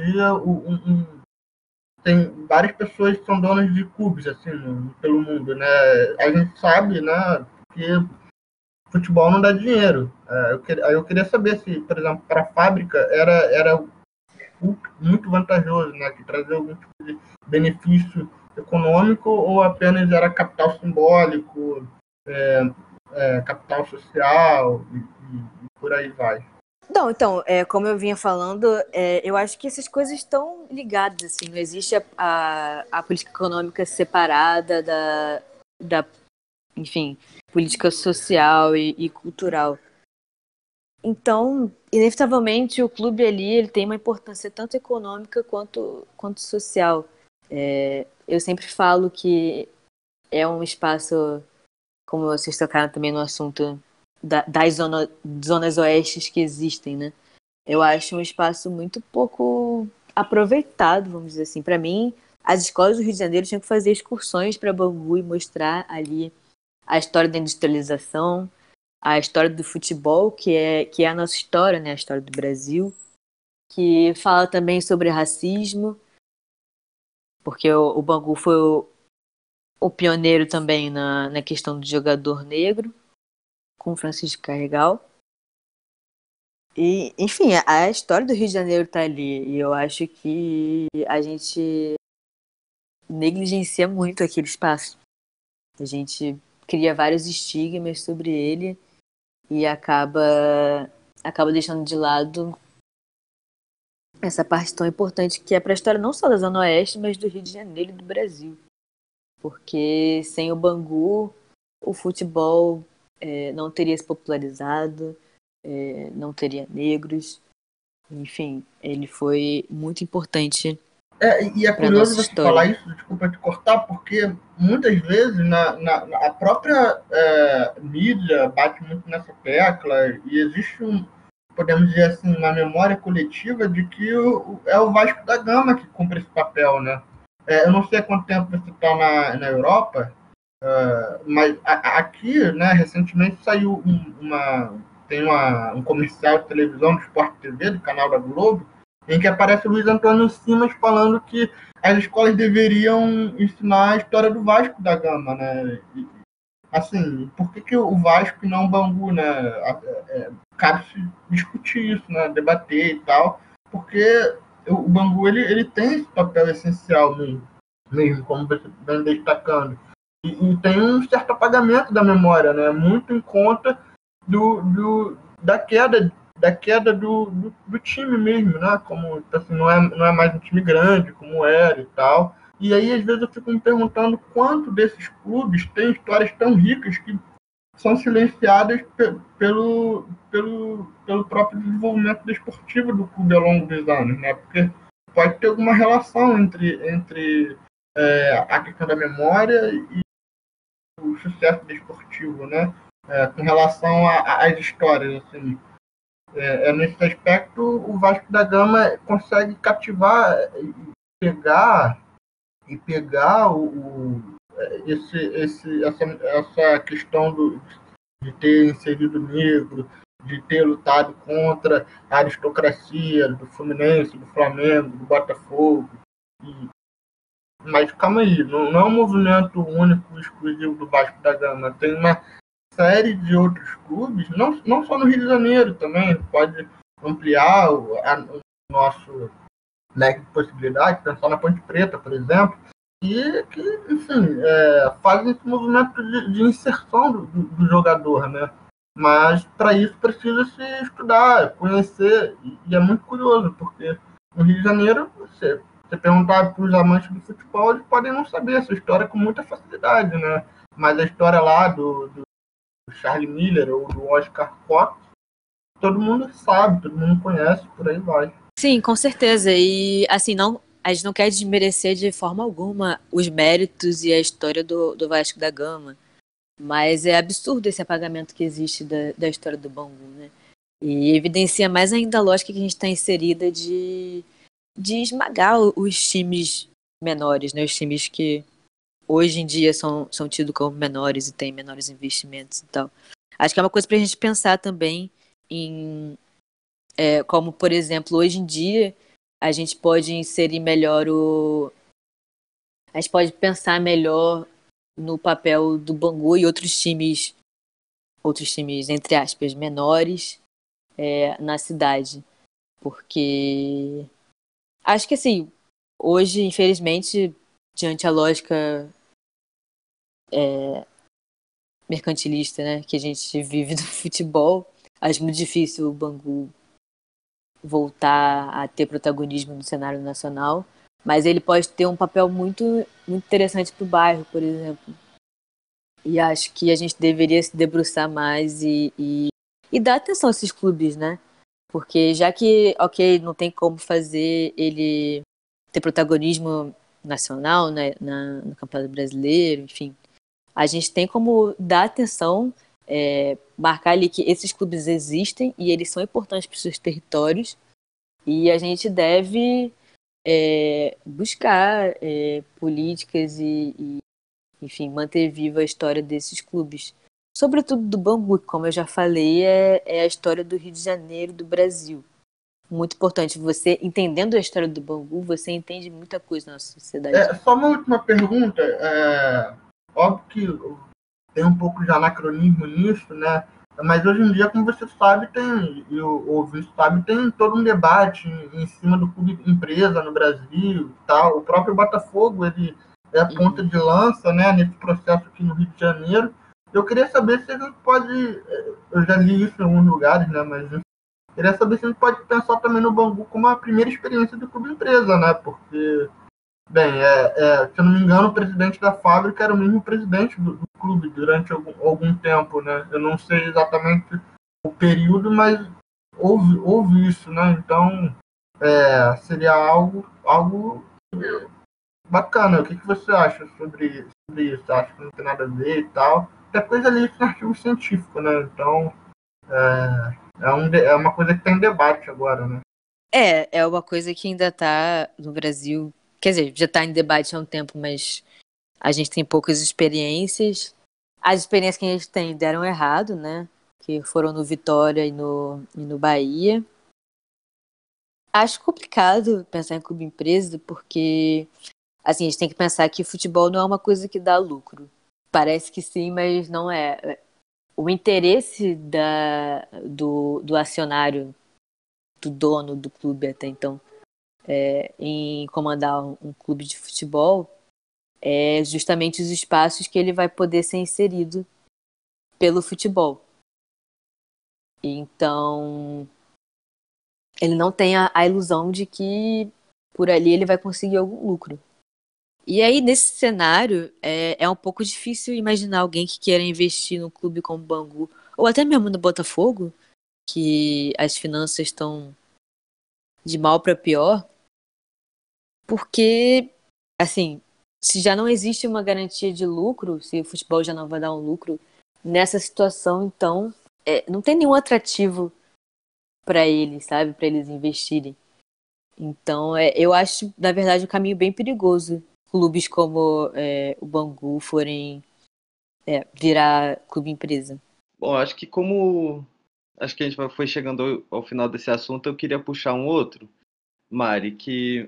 tem várias pessoas que são donas de clubes, assim, pelo mundo, né? A gente sabe, né, que futebol não dá dinheiro. Eu queria saber se, por exemplo, para a fábrica era muito vantajoso, né, que trazia algum tipo de benefício econômico ou apenas era capital simbólico, capital social e por aí vai. Não, então, como eu vinha falando, eu acho que essas coisas estão ligadas, assim, não existe a política econômica separada da enfim, política social e cultural. Então, inevitavelmente, o clube ali ele tem uma importância tanto econômica quanto social. Eu sempre falo que é um espaço, como vocês tocaram também no assunto das zonas oestes que existem, né? Eu acho um espaço muito pouco aproveitado, vamos dizer assim. Para mim, as escolas do Rio de Janeiro tinham que fazer excursões para Bangu e mostrar ali a história da industrialização, a história do futebol, que é a nossa história, né? A história do Brasil, que fala também sobre racismo, porque o Bangu foi o pioneiro também na questão do jogador negro, com Francisco Carregal. E, enfim, a história do Rio de Janeiro está ali, e eu acho que a gente negligencia muito aquele espaço. A gente cria vários estigmas sobre ele e acaba deixando de lado essa parte tão importante que é para a história não só da Zona Oeste, mas do Rio de Janeiro e do Brasil. Porque sem o Bangu, o futebol não teria se popularizado, não teria negros. Enfim, ele foi muito importante. E é curioso você falar isso, desculpa te cortar, porque muitas vezes a própria mídia bate muito nessa tecla e existe podemos dizer assim, uma memória coletiva de que é o Vasco da Gama que cumpre esse papel, né? Eu não sei há quanto tempo você está na Europa, mas aqui, né, recentemente saiu um comercial de televisão do Sport TV, do canal da Globo, em que aparece o Luiz Antônio Simas falando que as escolas deveriam ensinar a história do Vasco da Gama, né? E, assim, por que o Vasco e não o Bangu, né? Cabe se discutir isso, né? Debater e tal, porque o Bangu ele tem esse papel essencial mesmo, como você vem destacando. E tem um certo apagamento da memória, né? Muito em conta da queda do time mesmo, né? Como assim, não é mais um time grande como era e tal. E aí, às vezes, eu fico me perguntando quanto desses clubes têm histórias tão ricas que são silenciadas pelo próprio desenvolvimento desportivo do clube ao longo dos anos, né? Porque pode ter alguma relação entre a questão da memória e o sucesso desportivo, né? Com relação às histórias, assim. Nesse aspecto, o Vasco da Gama consegue cativar e pegar essa questão de ter inserido negro, de ter lutado contra a aristocracia do Fluminense, do Flamengo, do Botafogo. Mas calma aí, não é um movimento único, exclusivo do Vasco da Gama. Tem uma série de outros clubes, não só no Rio de Janeiro também, pode ampliar o nosso leque de possibilidades, pensar na Ponte Preta, por exemplo, e que, enfim, fazem esse movimento de inserção do jogador, né? Mas para isso precisa se estudar, conhecer, e é muito curioso, porque no Rio de Janeiro, você perguntar para os amantes do futebol, eles podem não saber essa história com muita facilidade, né? Mas a história lá do Charlie Miller ou do Oscar Cox, todo mundo sabe, todo mundo conhece, por aí vai. Sim, com certeza. E, assim, a gente não quer desmerecer de forma alguma os méritos e a história do Vasco da Gama, mas é absurdo esse apagamento que existe da história do Bangu, né? E evidencia mais ainda a lógica que a gente está inserida de esmagar os times menores, né? Os times que hoje em dia são tidos como menores e têm menores investimentos e tal. Acho que é uma coisa para a gente pensar também em como, por exemplo, hoje em dia a gente pode inserir melhor a gente pode pensar melhor no papel do Bangu e outros times, entre aspas, menores na cidade. Porque acho que assim, hoje, infelizmente, diante a lógica mercantilista, né, que a gente vive do futebol, acho muito difícil o Bangu voltar a ter protagonismo no cenário nacional, mas ele pode ter um papel muito, muito interessante para o bairro, por exemplo. E acho que a gente deveria se debruçar mais e dar atenção a esses clubes, né? Porque já que, ok, não tem como fazer ele ter protagonismo nacional, né, no Campeonato Brasileiro, enfim, a gente tem como dar atenção, marcar ali que esses clubes existem e eles são importantes para os seus territórios e a gente deve buscar políticas e, enfim, manter viva a história desses clubes. Sobretudo do Bangu, que, como eu já falei, é a história do Rio de Janeiro, do Brasil. Muito importante. Você, entendendo a história do Bangu, você entende muita coisa na nossa sociedade. Só uma última pergunta. Óbvio que tem um pouco de anacronismo nisso, né? Mas hoje em dia, como você sabe, e o ouvinte sabe, tem todo um debate em cima do clube empresa no Brasil e tal. O próprio Botafogo, ele é a ponta de lança, né, nesse processo aqui no Rio de Janeiro. Eu queria saber se a gente pode, eu já li isso em alguns lugares, né, mas queria saber se a gente pode pensar também no Bangu como a primeira experiência do clube empresa, né, porque, bem, se eu não me engano, o presidente da fábrica era o mesmo presidente do clube durante algum tempo, né, eu não sei exatamente o período, mas houve isso, né, então seria algo bacana. O que você acha sobre isso? Acha que não tem nada a ver e tal? É coisa ali em artigo científico, né? Então, é uma coisa que está em debate agora, né? É uma coisa que ainda está no Brasil. Quer dizer, já está em debate há um tempo, mas a gente tem poucas experiências. As experiências que a gente tem deram errado, né? Que foram no Vitória e no Bahia. Acho complicado pensar em clube empresa, porque assim, a gente tem que pensar que futebol não é uma coisa que dá lucro. Parece que sim, mas não é. O interesse do acionário, do dono do clube até então, em comandar um clube de futebol, é justamente os espaços que ele vai poder ser inserido pelo futebol. Então, ele não tem a ilusão de que por ali ele vai conseguir algum lucro. E aí, nesse cenário, é um pouco difícil imaginar alguém que queira investir num clube como o Bangu, ou até mesmo no Botafogo, que as finanças estão de mal para pior, porque, assim, se já não existe uma garantia de lucro, se o futebol já não vai dar um lucro, nessa situação, então, não tem nenhum atrativo para eles, sabe? Para eles investirem. Então, eu acho, na verdade, um caminho bem perigoso. Clubes como o Bangu forem virar clube empresa. Bom, acho que acho que a gente foi chegando ao final desse assunto, eu queria puxar um outro, Mari, que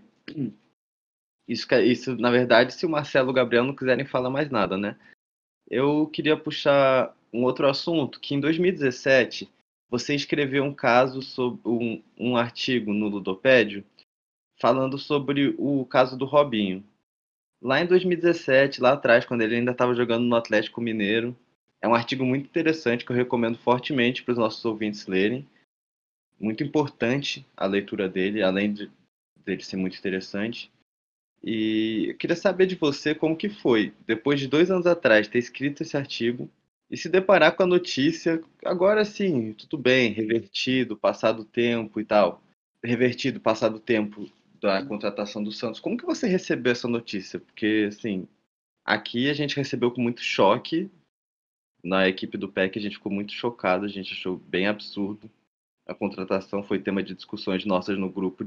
isso na verdade, se o Marcelo e o Gabriel não quiserem falar mais nada, né? Eu queria puxar um outro assunto, que em 2017 você escreveu um caso sobre um artigo no Ludopédio falando sobre o caso do Robinho. Lá em 2017, lá atrás, quando ele ainda estava jogando no Atlético Mineiro, é um artigo muito interessante que eu recomendo fortemente para os nossos ouvintes lerem. Muito importante a leitura dele, além dele ser muito interessante. E eu queria saber de você como que foi, depois de 2 anos atrás, ter escrito esse artigo e se deparar com a notícia, agora sim, tudo bem, revertido, passado o tempo e tal. Revertido, passado o tempo da contratação do Santos. Como que você recebeu essa notícia? Porque, assim, aqui a gente recebeu com muito choque. Na equipe do PEC a gente ficou muito chocado, a gente achou bem absurdo. A contratação foi tema de discussões nossas no grupo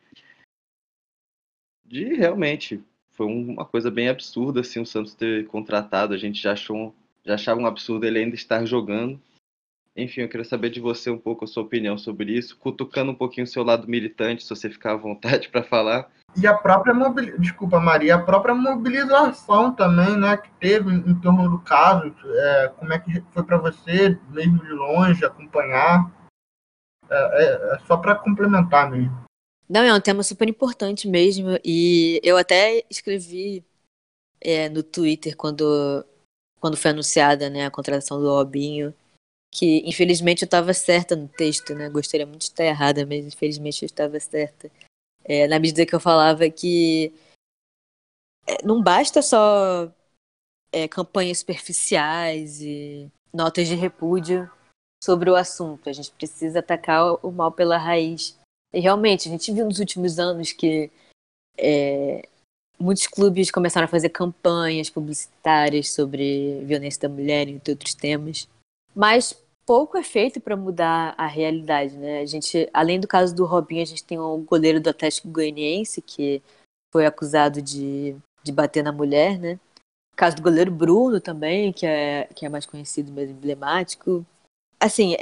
de realmente, foi uma coisa bem absurda, assim, o Santos ter contratado, a gente já achava um absurdo ele ainda estar jogando. Enfim, eu queria saber de você um pouco a sua opinião sobre isso, cutucando um pouquinho o seu lado militante, se você ficar à vontade para falar. E a própria desculpa, Maria, a própria mobilização também, né, que teve em torno do caso, como é que foi para você, mesmo de longe, acompanhar? É só para complementar mesmo. Não, é um tema super importante mesmo. E eu até escrevi no Twitter quando foi anunciada, né, a contratação do Robinho, que infelizmente eu estava certa no texto, né? Gostaria muito de estar errada, mas infelizmente eu estava certa. Na medida que eu falava que não basta só campanhas superficiais e notas de repúdio sobre o assunto. A gente precisa atacar o mal pela raiz. E realmente, a gente viu nos últimos anos que muitos clubes começaram a fazer campanhas publicitárias sobre violência da mulher, entre outros temas. Mas pouco é feito para mudar a realidade, né? A gente, além do caso do Robinho, a gente tem o goleiro do Atlético Goianiense, que foi acusado de bater na mulher, né? O caso do goleiro Bruno também, que é mais conhecido, mais emblemático. Assim,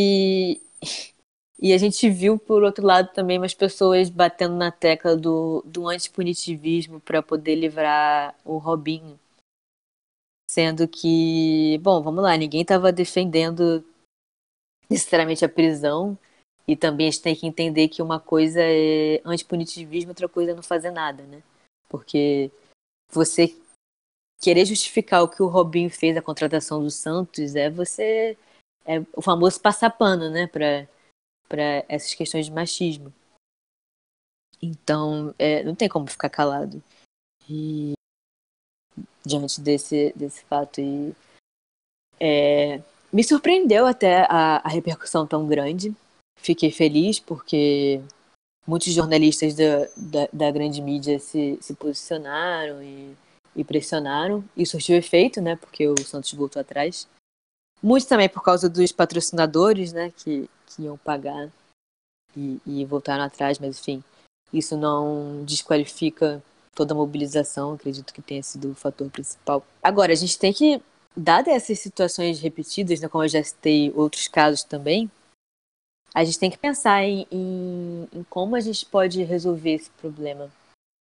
e a gente viu, por outro lado, também umas pessoas batendo na tecla do antipunitivismo para poder livrar o Robinho. Sendo que, bom, vamos lá, ninguém estava defendendo necessariamente a prisão. E também a gente tem que entender que uma coisa é antipunitivismo, outra coisa é não fazer nada, né? Porque você querer justificar o que o Robinho fez, a contratação do Santos, é o famoso passar pano, né, para essas questões de machismo. Então, não tem como ficar calado diante desse fato. E me surpreendeu até a repercussão tão grande. Fiquei feliz porque muitos jornalistas da grande mídia se posicionaram e pressionaram. E surtiu efeito, né, porque o Santos voltou atrás. Muito também por causa dos patrocinadores, né, que iam pagar e voltaram atrás, mas enfim, isso não desqualifica toda a mobilização, acredito que tenha sido o fator principal. Agora, a gente tem que, dadas essas situações repetidas, né, como eu já citei outros casos também, a gente tem que pensar em como a gente pode resolver esse problema,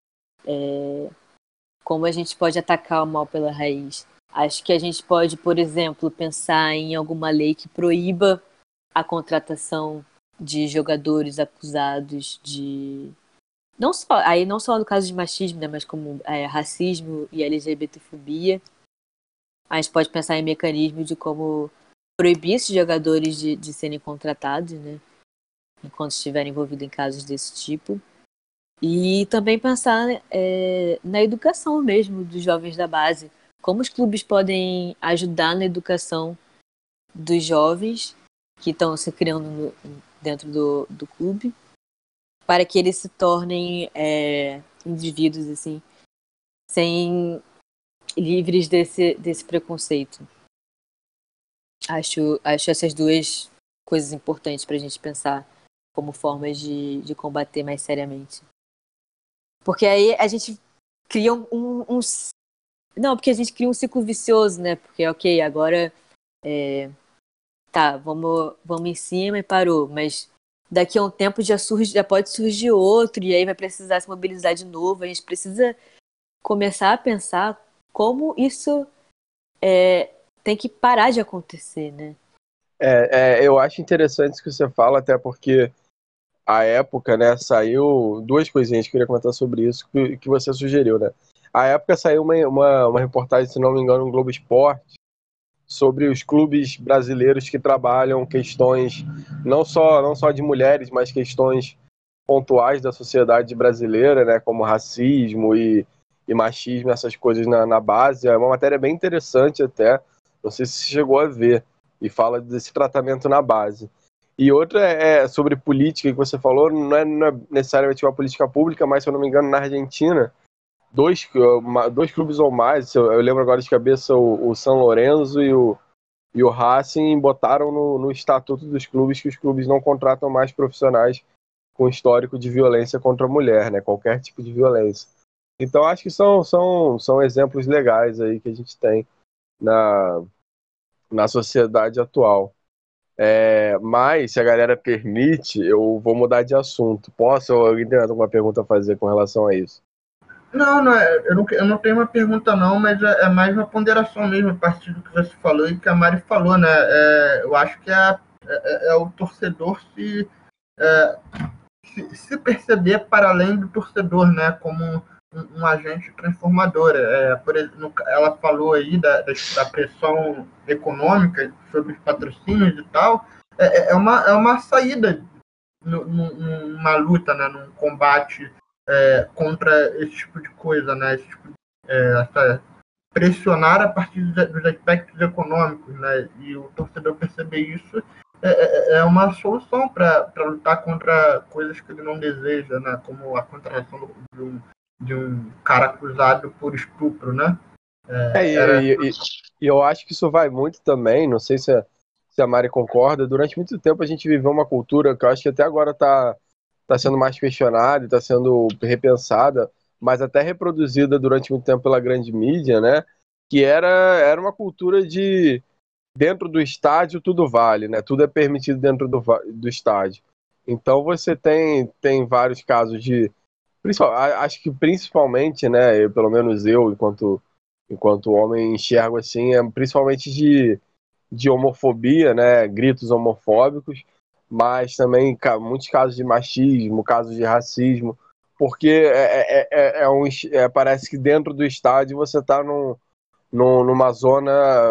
como a gente pode atacar o mal pela raiz. Acho que a gente pode, por exemplo, pensar em alguma lei que proíba a contratação de jogadores acusados de... não só no caso de machismo, né, mas como racismo e LGBTfobia. A gente pode pensar em mecanismos de como proibir esses jogadores de serem contratados, né, enquanto estiverem envolvidos em casos desse tipo. E também pensar na educação mesmo dos jovens da base. Como os clubes podem ajudar na educação dos jovens que estão se criando dentro do clube, para que eles se tornem indivíduos assim, livres desse preconceito. Acho essas duas coisas importantes para a gente pensar como formas de combater mais seriamente. Porque aí a gente cria Não, porque a gente cria um ciclo vicioso, né? Porque, ok, agora tá, vamos em cima e parou, mas daqui a um tempo já pode surgir outro, e aí vai precisar se mobilizar de novo. A gente precisa começar a pensar como isso tem que parar de acontecer, né? Eu acho interessante isso que você fala, até porque a época, né, saiu duas coisinhas que eu queria comentar sobre isso que você sugeriu, né? A época saiu uma reportagem, se não me engano, no Globo Esporte, sobre os clubes brasileiros que trabalham questões não só de mulheres, mas questões pontuais da sociedade brasileira, né, como racismo e machismo, essas coisas na base. É uma matéria bem interessante até, não sei se você chegou a ver, e fala desse tratamento na base. E outra é sobre política, que você falou, não é necessariamente uma política pública, mas se eu não me engano, na Argentina, dois clubes ou mais, eu lembro agora de cabeça o São Lourenço e o Racing botaram no estatuto dos clubes que os clubes não contratam mais profissionais com histórico de violência contra a mulher, né? Qualquer tipo de violência. Então acho que são exemplos legais aí que a gente tem na sociedade atual. Mas, se a galera permite, eu vou mudar de assunto. Posso? Alguém tem alguma pergunta a fazer com relação a isso? Não, eu não tenho uma pergunta não, mas é mais uma ponderação mesmo, a partir do que você falou e que a Mari falou, né? Eu acho que é o torcedor se perceber para além do torcedor, né? Como um agente transformador. Por exemplo, ela falou aí da pressão econômica sobre os patrocínios e tal. É uma saída numa luta, né? Num combate contra esse tipo de coisa, né? Pressionar a partir dos aspectos econômicos, né? E o torcedor perceber isso é uma solução para lutar contra coisas que ele não deseja, né? Como a contratação de um cara acusado por estupro, né? E eu acho que isso vai muito também, não sei se a Mari concorda, durante muito tempo a gente viveu uma cultura que eu acho que até agora está sendo mais questionada, está sendo repensada, mas até reproduzida durante muito tempo pela grande mídia, né? Que era uma cultura de dentro do estádio tudo vale, né? Tudo é permitido dentro do estádio. Então você tem vários casos acho que principalmente, né? Pelo menos eu, enquanto homem, enxergo assim, principalmente de homofobia, né? Gritos homofóbicos, mas também muitos casos de machismo, casos de racismo, porque parece que dentro do estádio você está numa zona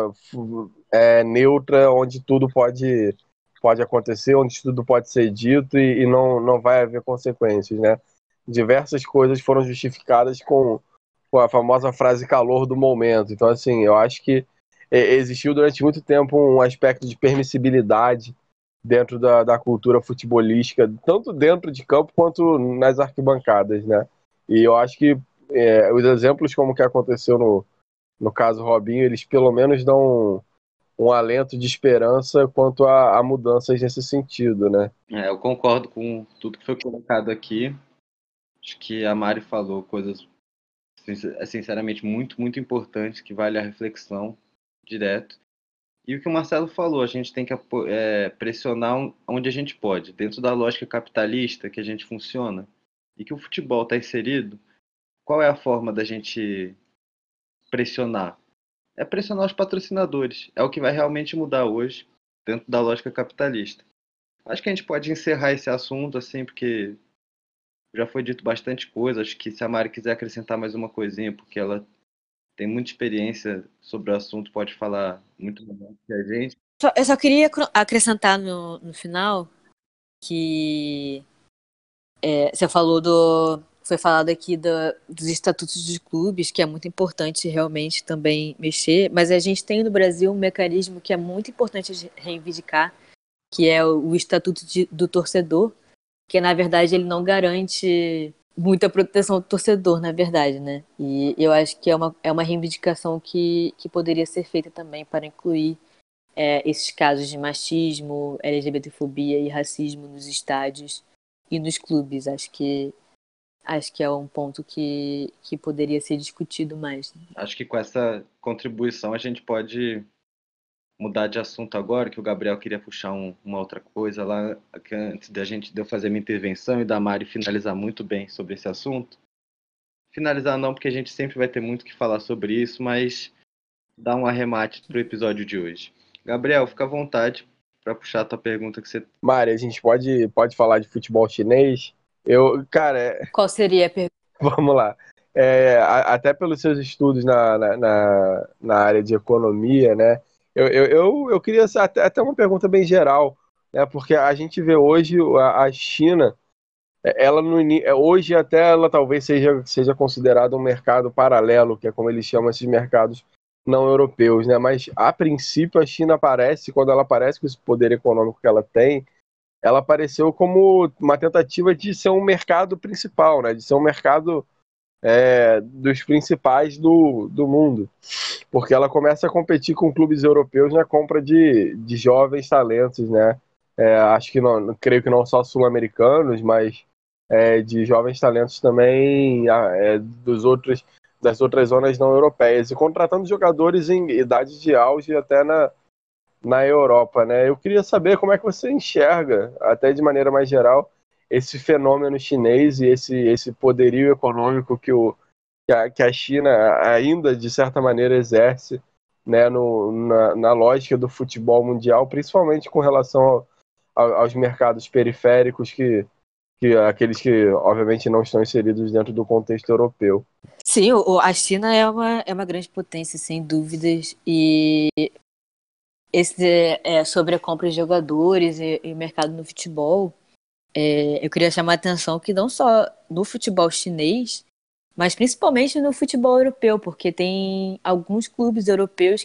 neutra, onde tudo pode acontecer, onde tudo pode ser dito e não vai haver consequências, né? Diversas coisas foram justificadas com a famosa frase calor do momento. Então, assim, eu acho que existiu durante muito tempo um aspecto de permissibilidade dentro da cultura futebolística, tanto dentro de campo quanto nas arquibancadas, né? E eu acho que os exemplos como que aconteceu no caso Robinho, eles pelo menos dão um alento de esperança quanto a mudanças nesse sentido, né? Eu concordo com tudo que foi colocado aqui. Acho que a Mari falou coisas, sinceramente, muito, muito importantes, que vale a reflexão direto. E o que o Marcelo falou, a gente tem que pressionar onde a gente pode, dentro da lógica capitalista que a gente funciona e que o futebol está inserido. Qual é a forma da gente pressionar? É pressionar os patrocinadores. É o que vai realmente mudar hoje, dentro da lógica capitalista. Acho que a gente pode encerrar esse assunto, assim, porque já foi dito bastante coisa. Acho que se a Mari quiser acrescentar mais uma coisinha, porque ela tem muita experiência sobre o assunto, pode falar muito melhor que a gente. Eu só queria acrescentar no final que você falou foi falado aqui dos estatutos dos clubes, que é muito importante realmente também mexer, mas a gente tem no Brasil um mecanismo que é muito importante de reivindicar, que é o estatuto do torcedor, que na verdade ele não garante muita proteção do torcedor, na verdade, né? E eu acho que é uma reivindicação que poderia ser feita também para incluir esses casos de machismo, LGBTfobia e racismo nos estádios e nos clubes. Acho que é um ponto que poderia ser discutido mais. Acho que com essa contribuição a gente pode mudar de assunto agora, que o Gabriel queria puxar uma outra coisa lá, que antes de eu fazer minha intervenção e da Mari finalizar muito bem sobre esse assunto. Finalizar não, porque a gente sempre vai ter muito que falar sobre isso, mas dar um arremate para o episódio de hoje. Gabriel, fica à vontade para puxar a tua pergunta que você... Mari, a gente pode falar de futebol chinês? Qual seria a pergunta? Vamos lá. Até pelos seus estudos na área de economia, né? Eu queria até uma pergunta bem geral, né? Porque a gente vê hoje a China, hoje até ela talvez seja considerada um mercado paralelo, que é como eles chamam esses mercados não europeus, né? Mas a princípio a China aparece, quando ela aparece com esse poder econômico que ela tem, ela apareceu como uma tentativa de ser um mercado principal, né? De ser um mercado dos principais do mundo, porque ela começa a competir com clubes europeus na compra de jovens talentos, né? Acho que não, creio que não só sul-americanos, mas de jovens talentos também das outras zonas não europeias, e contratando jogadores em idade de auge até na Europa, né? Eu queria saber como é que você enxerga, até de maneira mais geral, esse fenômeno chinês e esse poderio econômico que a China ainda, de certa maneira, exerce, né, na lógica do futebol mundial, principalmente com relação aos mercados periféricos, que aqueles que, obviamente, não estão inseridos dentro do contexto europeu. Sim, a China é uma grande potência, sem dúvidas, e sobre a compra de jogadores e mercado no futebol, eu queria chamar a atenção que não só no futebol chinês, mas principalmente no futebol europeu, porque tem alguns clubes europeus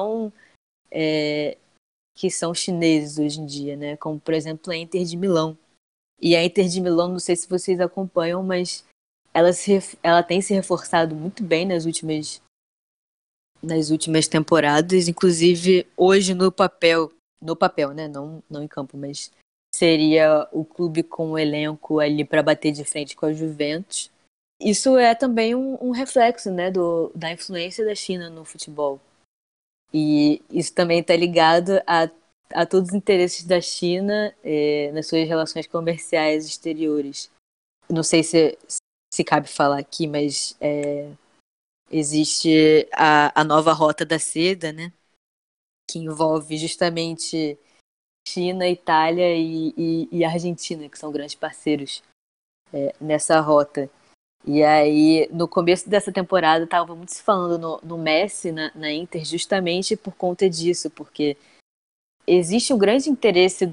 que são chineses hoje em dia, né? Como, por exemplo, a Inter de Milão. E a Inter de Milão, não sei se vocês acompanham, mas ela tem se reforçado muito bem nas últimas temporadas, inclusive hoje no papel, né? Não em campo, mas seria o clube com o elenco ali para bater de frente com a Juventus. Isso é também um reflexo, né, da influência da China no futebol. E isso também está ligado a todos os interesses da China nas suas relações comerciais exteriores. Não sei se cabe falar aqui, mas existe a nova Rota da Seda, né, que envolve justamente China, Itália e Argentina, que são grandes parceiros nessa rota. E aí, no começo dessa temporada, estava muito se falando no Messi, na Inter, justamente por conta disso, porque existe um grande interesse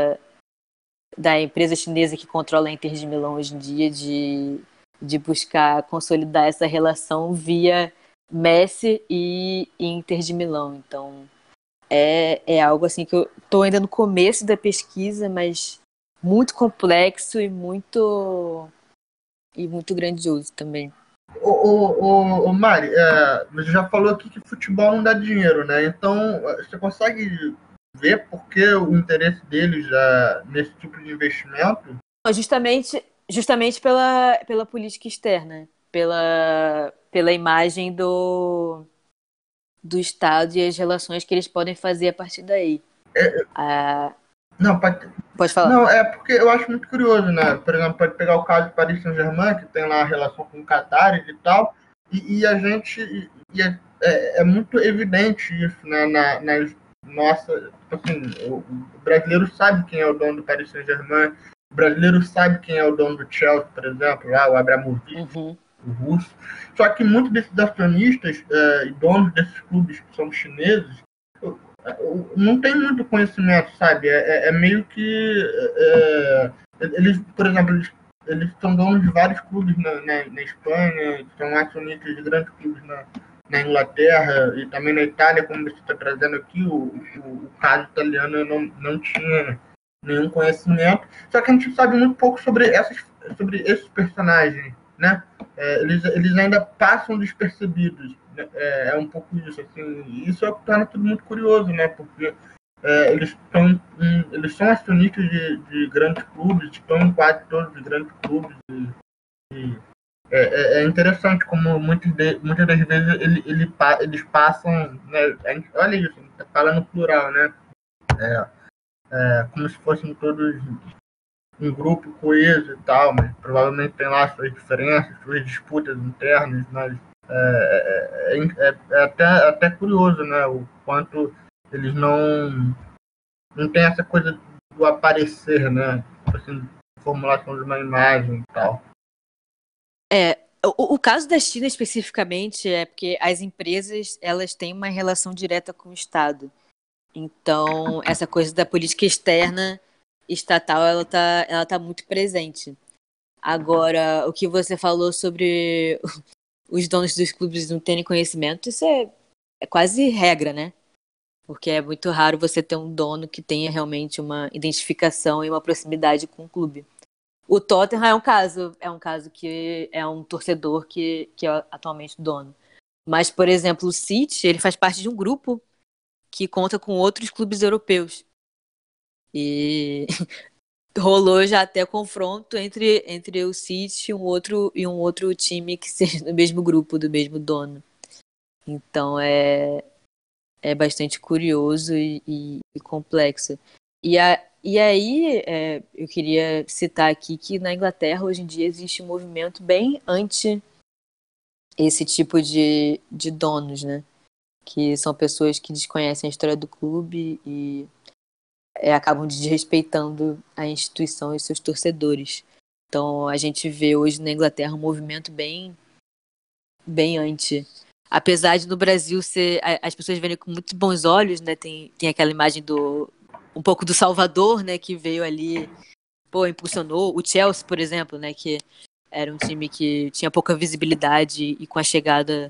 da empresa chinesa que controla a Inter de Milão hoje em dia de buscar consolidar essa relação via Messi e Inter de Milão. Então, é algo assim que eu estou ainda no começo da pesquisa, mas muito complexo e muito grandioso também. Ô Mari, você já falou aqui que futebol não dá dinheiro, né? Então, você consegue ver por que o interesse deles nesse tipo de investimento? Justamente pela política externa, pela imagem do Estado e as relações que eles podem fazer a partir daí. Não, pode falar. Não, porque eu acho muito curioso, né? Por exemplo, pode pegar o caso de Paris Saint-Germain, que tem lá a relação com o Qatar e tal, e a gente... é muito evidente isso, né? Nas nossas... Assim, o brasileiro sabe quem é o dono do Paris Saint-Germain, o brasileiro sabe quem é o dono do Chelsea, por exemplo, lá, o Abramovich, o russo. Só que muitos desses acionistas e donos desses clubes que são chineses não tem muito conhecimento, sabe? É meio que... eles, por exemplo, eles são donos de vários clubes na Espanha, são acionistas de grandes clubes na Inglaterra e também na Itália, como você está trazendo aqui, o caso italiano eu não tinha nenhum conhecimento, só que a gente sabe muito pouco sobre esses personagens, né? Eles ainda passam despercebidos, né? É um pouco isso, assim, isso é o que torna tudo muito curioso, né? Porque eles são acionistas de grandes clubes, estão em quase todos os grandes clubes, e é interessante como muitas das vezes eles passam, né? Olha isso, a gente tá falando no plural, né? Como se fossem todos um grupo coeso e tal, mas provavelmente tem lá suas diferenças, suas disputas internas, mas é até curioso, né? O quanto eles não têm essa coisa do aparecer, né? Assim, formulação de uma imagem e tal. O caso da China especificamente é porque as empresas elas têm uma relação direta com o Estado. Então, essa coisa da política externa estatal, ela tá muito presente. Agora, o que você falou sobre os donos dos clubes não terem conhecimento, isso é quase regra, né? Porque é muito raro você ter um dono que tenha realmente uma identificação e uma proximidade com o clube. O Tottenham é um caso que é um torcedor que é atualmente dono. Mas, por exemplo, o City, ele faz parte de um grupo que conta com outros clubes europeus. E rolou já até confronto entre o City e um outro time que seja do mesmo grupo, do mesmo dono. Então é bastante curioso e complexo. E aí eu queria citar aqui que na Inglaterra hoje em dia existe um movimento bem anti esse tipo de donos, né? Que são pessoas que desconhecem a história do clube e acabam desrespeitando a instituição e seus torcedores. Então a gente vê hoje na Inglaterra um movimento bem anti. Apesar de no Brasil as pessoas verem com muito bons olhos, né? Tem aquela imagem um pouco do Salvador, né? Que veio ali, impulsionou. O Chelsea, por exemplo, né? Que era um time que tinha pouca visibilidade e com a chegada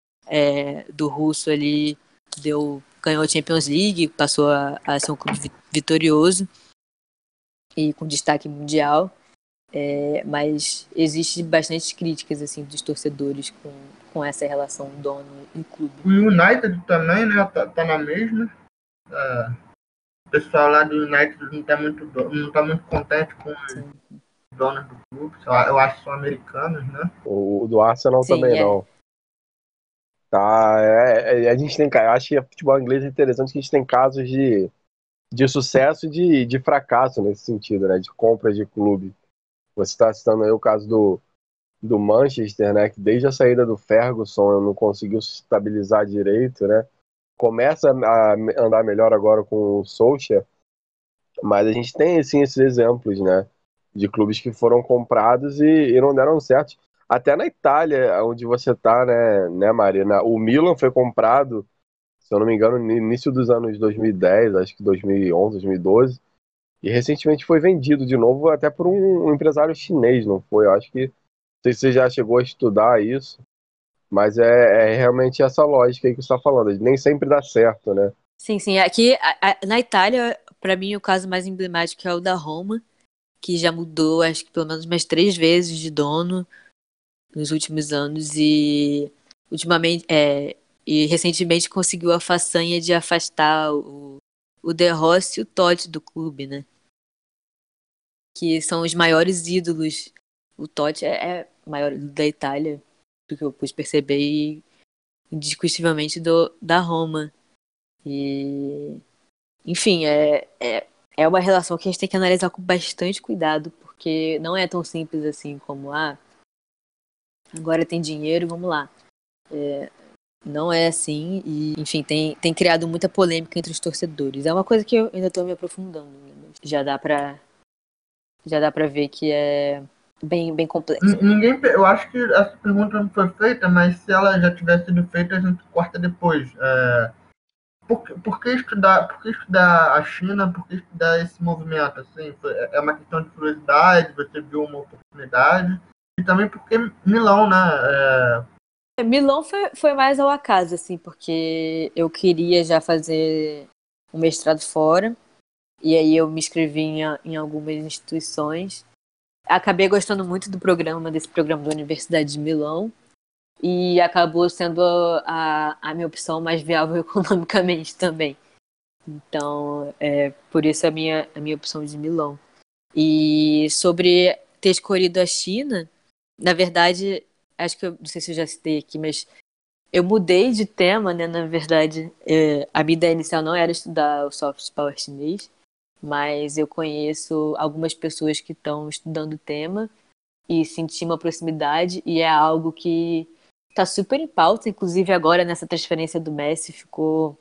do russo ali ganhou a Champions League, passou a ser um clube vitorioso e com destaque mundial. Mas existe bastante críticas assim dos torcedores com essa relação dono e clube. O United também, né? Tá na mesma. O pessoal lá do United não tá muito contente com os donos do clube. Eu acho que são americanos, né? O do Arsenal Sim, também não. Tá, a gente tem, acho que o futebol inglês é interessante que a gente tem casos de sucesso e de fracasso nesse sentido, né? De compra de clube. Você está citando aí o caso do Manchester, né? Que desde a saída do Ferguson não conseguiu se estabilizar direito, né? Começa a andar melhor agora com o Solskjaer, mas a gente tem, assim, esses exemplos, né? De clubes que foram comprados e não deram certo. Até na Itália, onde você tá, né, Marina? O Milan foi comprado, se eu não me engano, no início dos anos 2010, acho que 2011, 2012, e recentemente foi vendido de novo até por um empresário chinês, não foi? Eu acho que, não sei se você já chegou a estudar isso, mas é realmente essa lógica aí que você está falando, nem sempre dá certo, né? Sim, sim. Aqui na Itália, para mim, o caso mais emblemático é o da Roma, que já mudou, acho que pelo menos umas 3 vezes de dono nos últimos anos e ultimamente e recentemente conseguiu a façanha de afastar o De Rossi e o Totti do clube, né? Que são os maiores ídolos. O Totti é o maior ídolo da Itália, do que eu pude perceber, e indiscutivelmente da Roma. E, enfim, é uma relação que a gente tem que analisar com bastante cuidado, porque não é tão simples assim como, agora tem dinheiro, vamos lá. Não é assim e, enfim, tem criado muita polêmica entre os torcedores. É uma coisa que eu ainda estou me aprofundando, né? Já dá pra ver que é bem complexo. Eu acho que essa pergunta não foi feita, mas se ela já tivesse sido feita, a gente corta depois. Por que estudar a China? Por que estudar esse movimento? Assim, é uma questão de curiosidade, você viu uma oportunidade. E também porque Milão, né? Milão foi mais ao acaso, assim, porque eu queria já fazer um mestrado fora, e aí eu me inscrevi em algumas instituições. Acabei gostando muito desse programa da Universidade de Milão, e acabou sendo a minha opção mais viável economicamente também. Então, por isso a minha opção de Milão. E sobre ter escolhido a China, na verdade, acho que não sei se eu já citei aqui, mas eu mudei de tema, né? Na verdade, a minha ideia inicial não era estudar o soft power chinês, mas eu conheço algumas pessoas que estão estudando o tema e senti uma proximidade, e é algo que está super em pauta, inclusive agora nessa transferência do Messi foi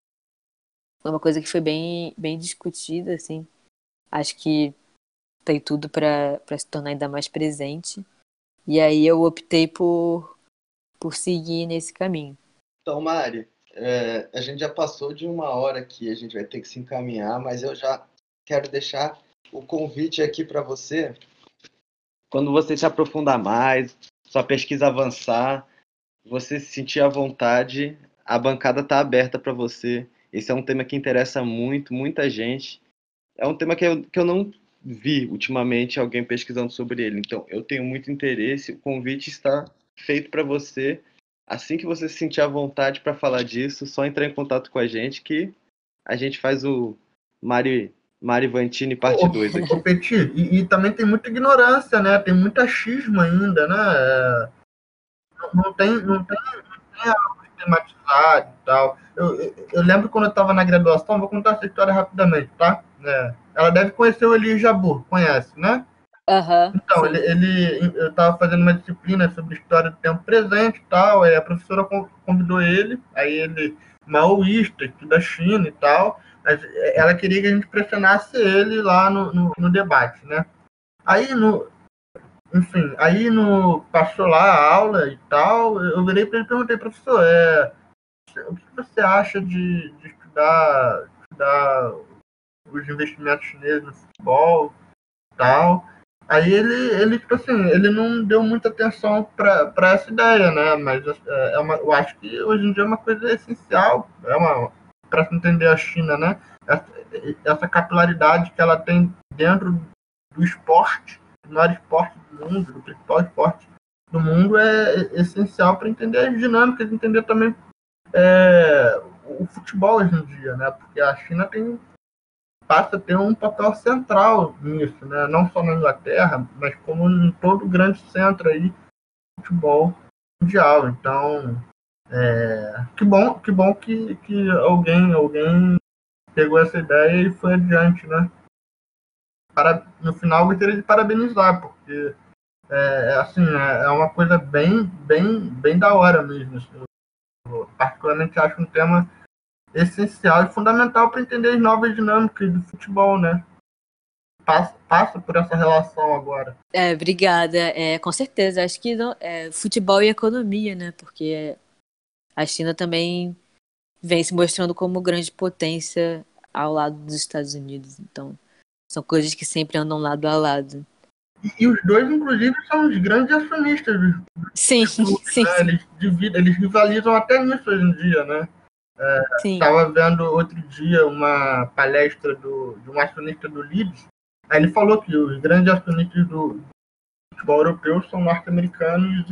uma coisa que foi bem discutida, assim. Acho que tem tudo para se tornar ainda mais presente. E aí eu optei por seguir nesse caminho. Então, Mari, a gente já passou de 1 hora aqui, a gente vai ter que se encaminhar, mas eu já quero deixar o convite aqui para você. Quando você se aprofundar mais, sua pesquisa avançar, você se sentir à vontade, a bancada está aberta para você Esse é um tema que interessa muito, muita gente. É um tema que eu não vi ultimamente alguém pesquisando sobre ele. Então, eu tenho muito interesse. O convite está feito para você. Assim que você se sentir à vontade para falar disso, só entrar em contato com a gente que a gente faz o Mari Vantini parte 2 aqui. Ô, Petit, e também tem muita ignorância, né? Tem muito achismo ainda, né? Não tem algo sistematizado e tal. Eu lembro quando eu estava na graduação, vou contar essa história rapidamente, tá? Ela deve conhecer o Elie Jabbour, conhece, né? Aham. Então, Sim. eu estava fazendo uma disciplina sobre história do tempo presente e tal, aí a professora convidou ele, aí ele, maoísta, estuda China e tal, mas ela queria que a gente pressionasse ele lá no debate, né? Aí, enfim, passou lá a aula e tal, eu virei para ele e perguntei, professor, o que você acha de estudar os investimentos chineses no futebol e tal? Aí ele, tipo assim, ele não deu muita atenção para essa ideia, né? Mas eu acho que hoje em dia é uma coisa essencial, para se entender a China, né? Essa capilaridade que ela tem dentro do esporte, do maior esporte do mundo, do principal esporte do mundo, é essencial para entender as dinâmicas, entender também o futebol hoje em dia, né? Porque a China passa a ter um papel central nisso, né? Não só na Inglaterra, mas como em todo o grande centro aí do futebol mundial. Então, que bom que alguém pegou essa ideia e foi adiante, né? No final, eu gostaria de parabenizar, porque assim, é uma coisa bem da hora mesmo. Eu particularmente acho um tema essencial e fundamental para entender as novas dinâmicas do futebol, né? Passa por essa relação agora. Obrigada. Com certeza. Acho que futebol e economia, né? Porque a China também vem se mostrando como grande potência ao lado dos Estados Unidos. Então, são coisas que sempre andam lado a lado. E os dois, inclusive, são os grandes acionistas dos Sim, clubes, sim, né? Eles rivalizam até nisso hoje em dia, né? sim. Estava vendo outro dia uma palestra de um acionista do Leeds. Aí ele falou que os grandes acionistas do futebol europeu são norte-americanos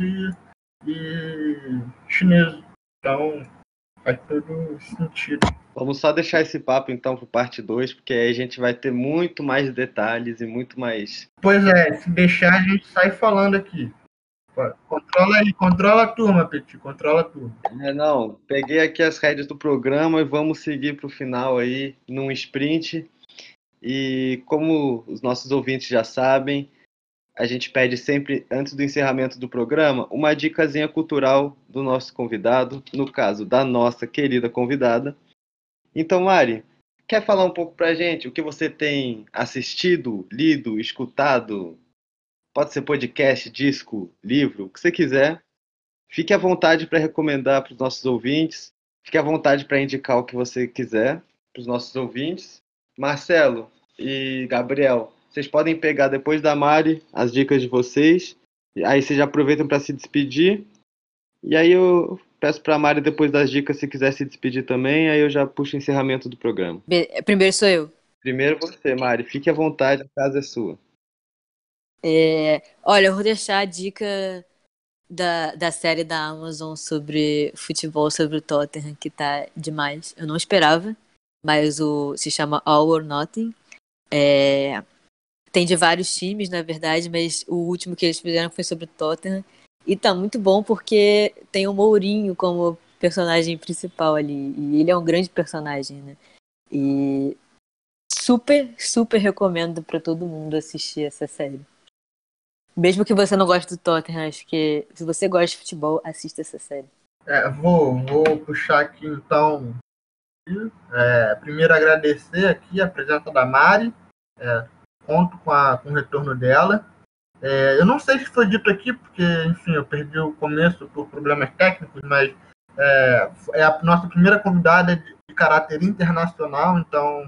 e chineses. Então, faz todo sentido. Vamos só deixar esse papo então para parte 2, porque aí a gente vai ter muito mais detalhes e muito mais. Pois se deixar, a gente sai falando aqui. Controla aí, controla a turma, Petit, controla a turma. Não, peguei aqui as rédeas do programa e vamos seguir para o final aí num sprint. E como os nossos ouvintes já sabem, a gente pede sempre, antes do encerramento do programa, uma dicasinha cultural do nosso convidado, no caso da nossa querida convidada. Então, Mari, quer falar um pouco pra gente o que você tem assistido, lido, escutado? Pode ser podcast, disco, livro, o que você quiser. Fique à vontade para recomendar para os nossos ouvintes. Fique à vontade para indicar o que você quiser para os nossos ouvintes. Marcelo e Gabriel, vocês podem pegar depois da Mari as dicas de vocês. Aí vocês já aproveitam para se despedir. E aí eu peço para a Mari, depois das dicas, se quiser se despedir também, aí eu já puxo o encerramento do programa. Primeiro sou eu. Primeiro você, Mari. Fique à vontade, a casa é sua. Olha, eu vou deixar a dica da série da Amazon sobre futebol, sobre o Tottenham, que tá demais. Eu não esperava, mas se chama All or Nothing. Tem de vários times, na verdade, mas o último que eles fizeram foi sobre o Tottenham. E tá muito bom porque tem o Mourinho como personagem principal ali. E ele é um grande personagem, né? E super, super recomendo pra todo mundo assistir essa série. Mesmo que você não goste do Tottenham, acho que se você gosta de futebol, assista essa série. Vou puxar aqui então. Primeiro agradecer aqui a presença da Mari. Conto com o retorno dela. Eu não sei se foi dito aqui, porque, enfim, eu perdi o começo por problemas técnicos, mas é a nossa primeira convidada de caráter internacional, então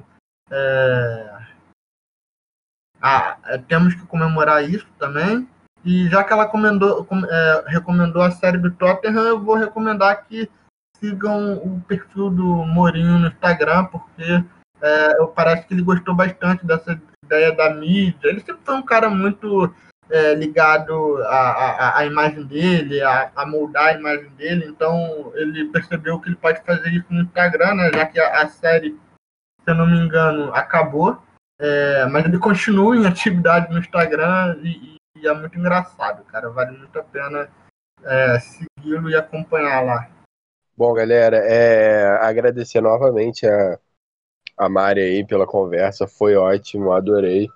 temos que comemorar isso também. E já que ela recomendou a série do Tottenham, eu vou recomendar que, sigam o perfil do Mourinho no Instagram, porque parece que ele gostou bastante dessa ideia da mídia. Ele sempre foi um cara muito ligado à imagem dele, a moldar a imagem dele, então ele percebeu que ele pode fazer isso no Instagram, né, já que a série, se eu não me engano, acabou, mas ele continua em atividade no Instagram e é muito engraçado, cara, vale muito a pena segui-lo e acompanhar lá. Bom, galera, agradecer novamente a Mari aí pela conversa, foi ótimo, adorei.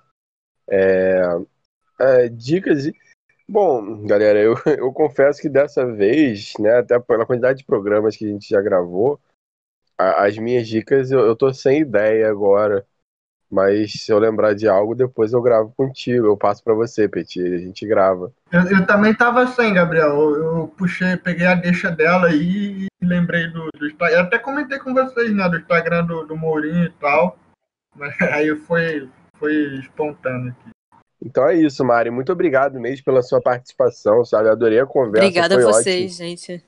Dicas. Bom, galera, eu confesso que dessa vez, né, até pela quantidade de programas que a gente já gravou, as minhas dicas eu tô sem ideia agora. Mas se eu lembrar de algo, depois eu gravo contigo. Eu passo pra você, Petit. A gente grava. Eu também tava sem, Gabriel. Eu peguei a deixa dela aí e lembrei do Instagram. Eu até comentei com vocês, né, do Instagram do Mourinho e tal. Mas aí foi espontâneo aqui. Então é isso, Mari. Muito obrigado mesmo pela sua participação, sabe? Adorei a conversa. Obrigada foi a vocês, ótimo. gente.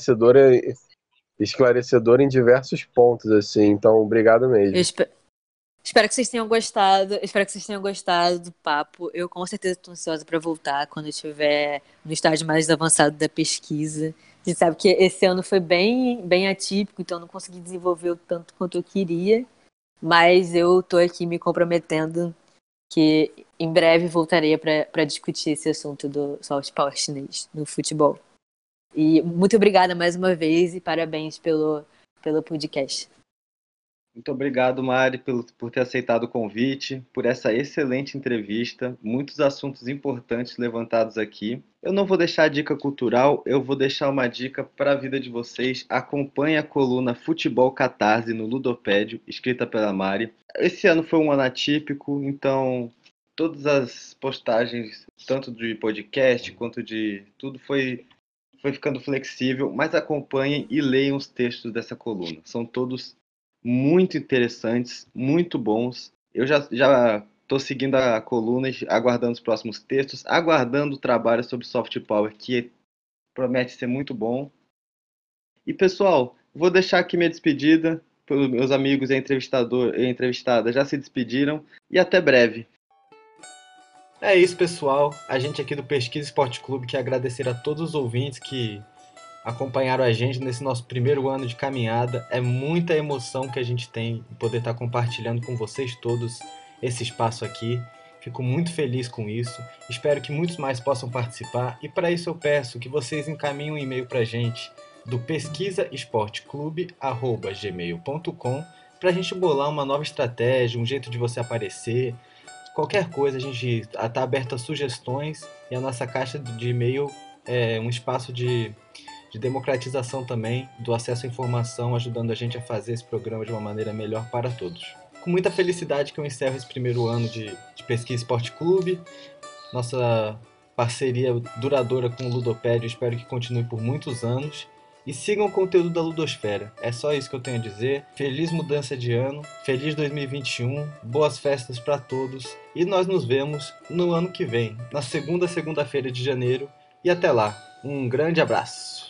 Esclarecedora em diversos pontos, assim. Então, obrigado mesmo. Espero que vocês tenham gostado. Espero que vocês tenham gostado do papo. Eu com certeza estou ansiosa para voltar quando eu estiver no estágio mais avançado da pesquisa. A gente sabe que esse ano foi bem atípico, então eu não consegui desenvolver o tanto quanto eu queria. Mas eu estou aqui me comprometendo que em breve voltarei para discutir esse assunto do soft power chinês no futebol. E muito obrigada mais uma vez e parabéns pelo podcast. Muito obrigado, Mari, por ter aceitado o convite, por essa excelente entrevista, muitos assuntos importantes levantados aqui. Eu não vou deixar a dica cultural, eu vou deixar uma dica para a vida de vocês. Acompanhe a coluna Futebol Catarse no Ludopédio, escrita pela Mari. Esse ano foi um ano atípico, então todas as postagens, tanto de podcast quanto de tudo, foi ficando flexível, mas acompanhem e leiam os textos dessa coluna. São todos muito interessantes, muito bons. Eu já estou seguindo a coluna, aguardando os próximos textos, aguardando o trabalho sobre soft power, que promete ser muito bom. E, pessoal, vou deixar aqui minha despedida, pelos meus amigos e a entrevistada já se despediram, e até breve. É isso, pessoal. A gente aqui do Pesquisa Esporte Clube quer agradecer a todos os ouvintes que acompanharam a gente nesse nosso primeiro ano de caminhada. É muita emoção que a gente tem em poder estar compartilhando com vocês todos esse espaço aqui. Fico muito feliz com isso. Espero que muitos mais possam participar. E para isso eu peço que vocês encaminhem um e-mail para a gente do pesquisaesporteclube@gmail.com para a gente bolar uma nova estratégia, um jeito de você aparecer. Qualquer coisa, a gente está aberto a sugestões e a nossa caixa de e-mail é um espaço de democratização também do acesso à informação, ajudando a gente a fazer esse programa de uma maneira melhor para todos. Com muita felicidade que eu encerro esse primeiro ano de Pesquisa Esporte Clube, nossa parceria duradoura com o Ludopédio, espero que continue por muitos anos, e sigam o conteúdo da Ludosfera. É só isso que eu tenho a dizer. Feliz mudança de ano, feliz 2021, boas festas para todos, e nós nos vemos no ano que vem, na segunda-feira de janeiro, e até lá, um grande abraço!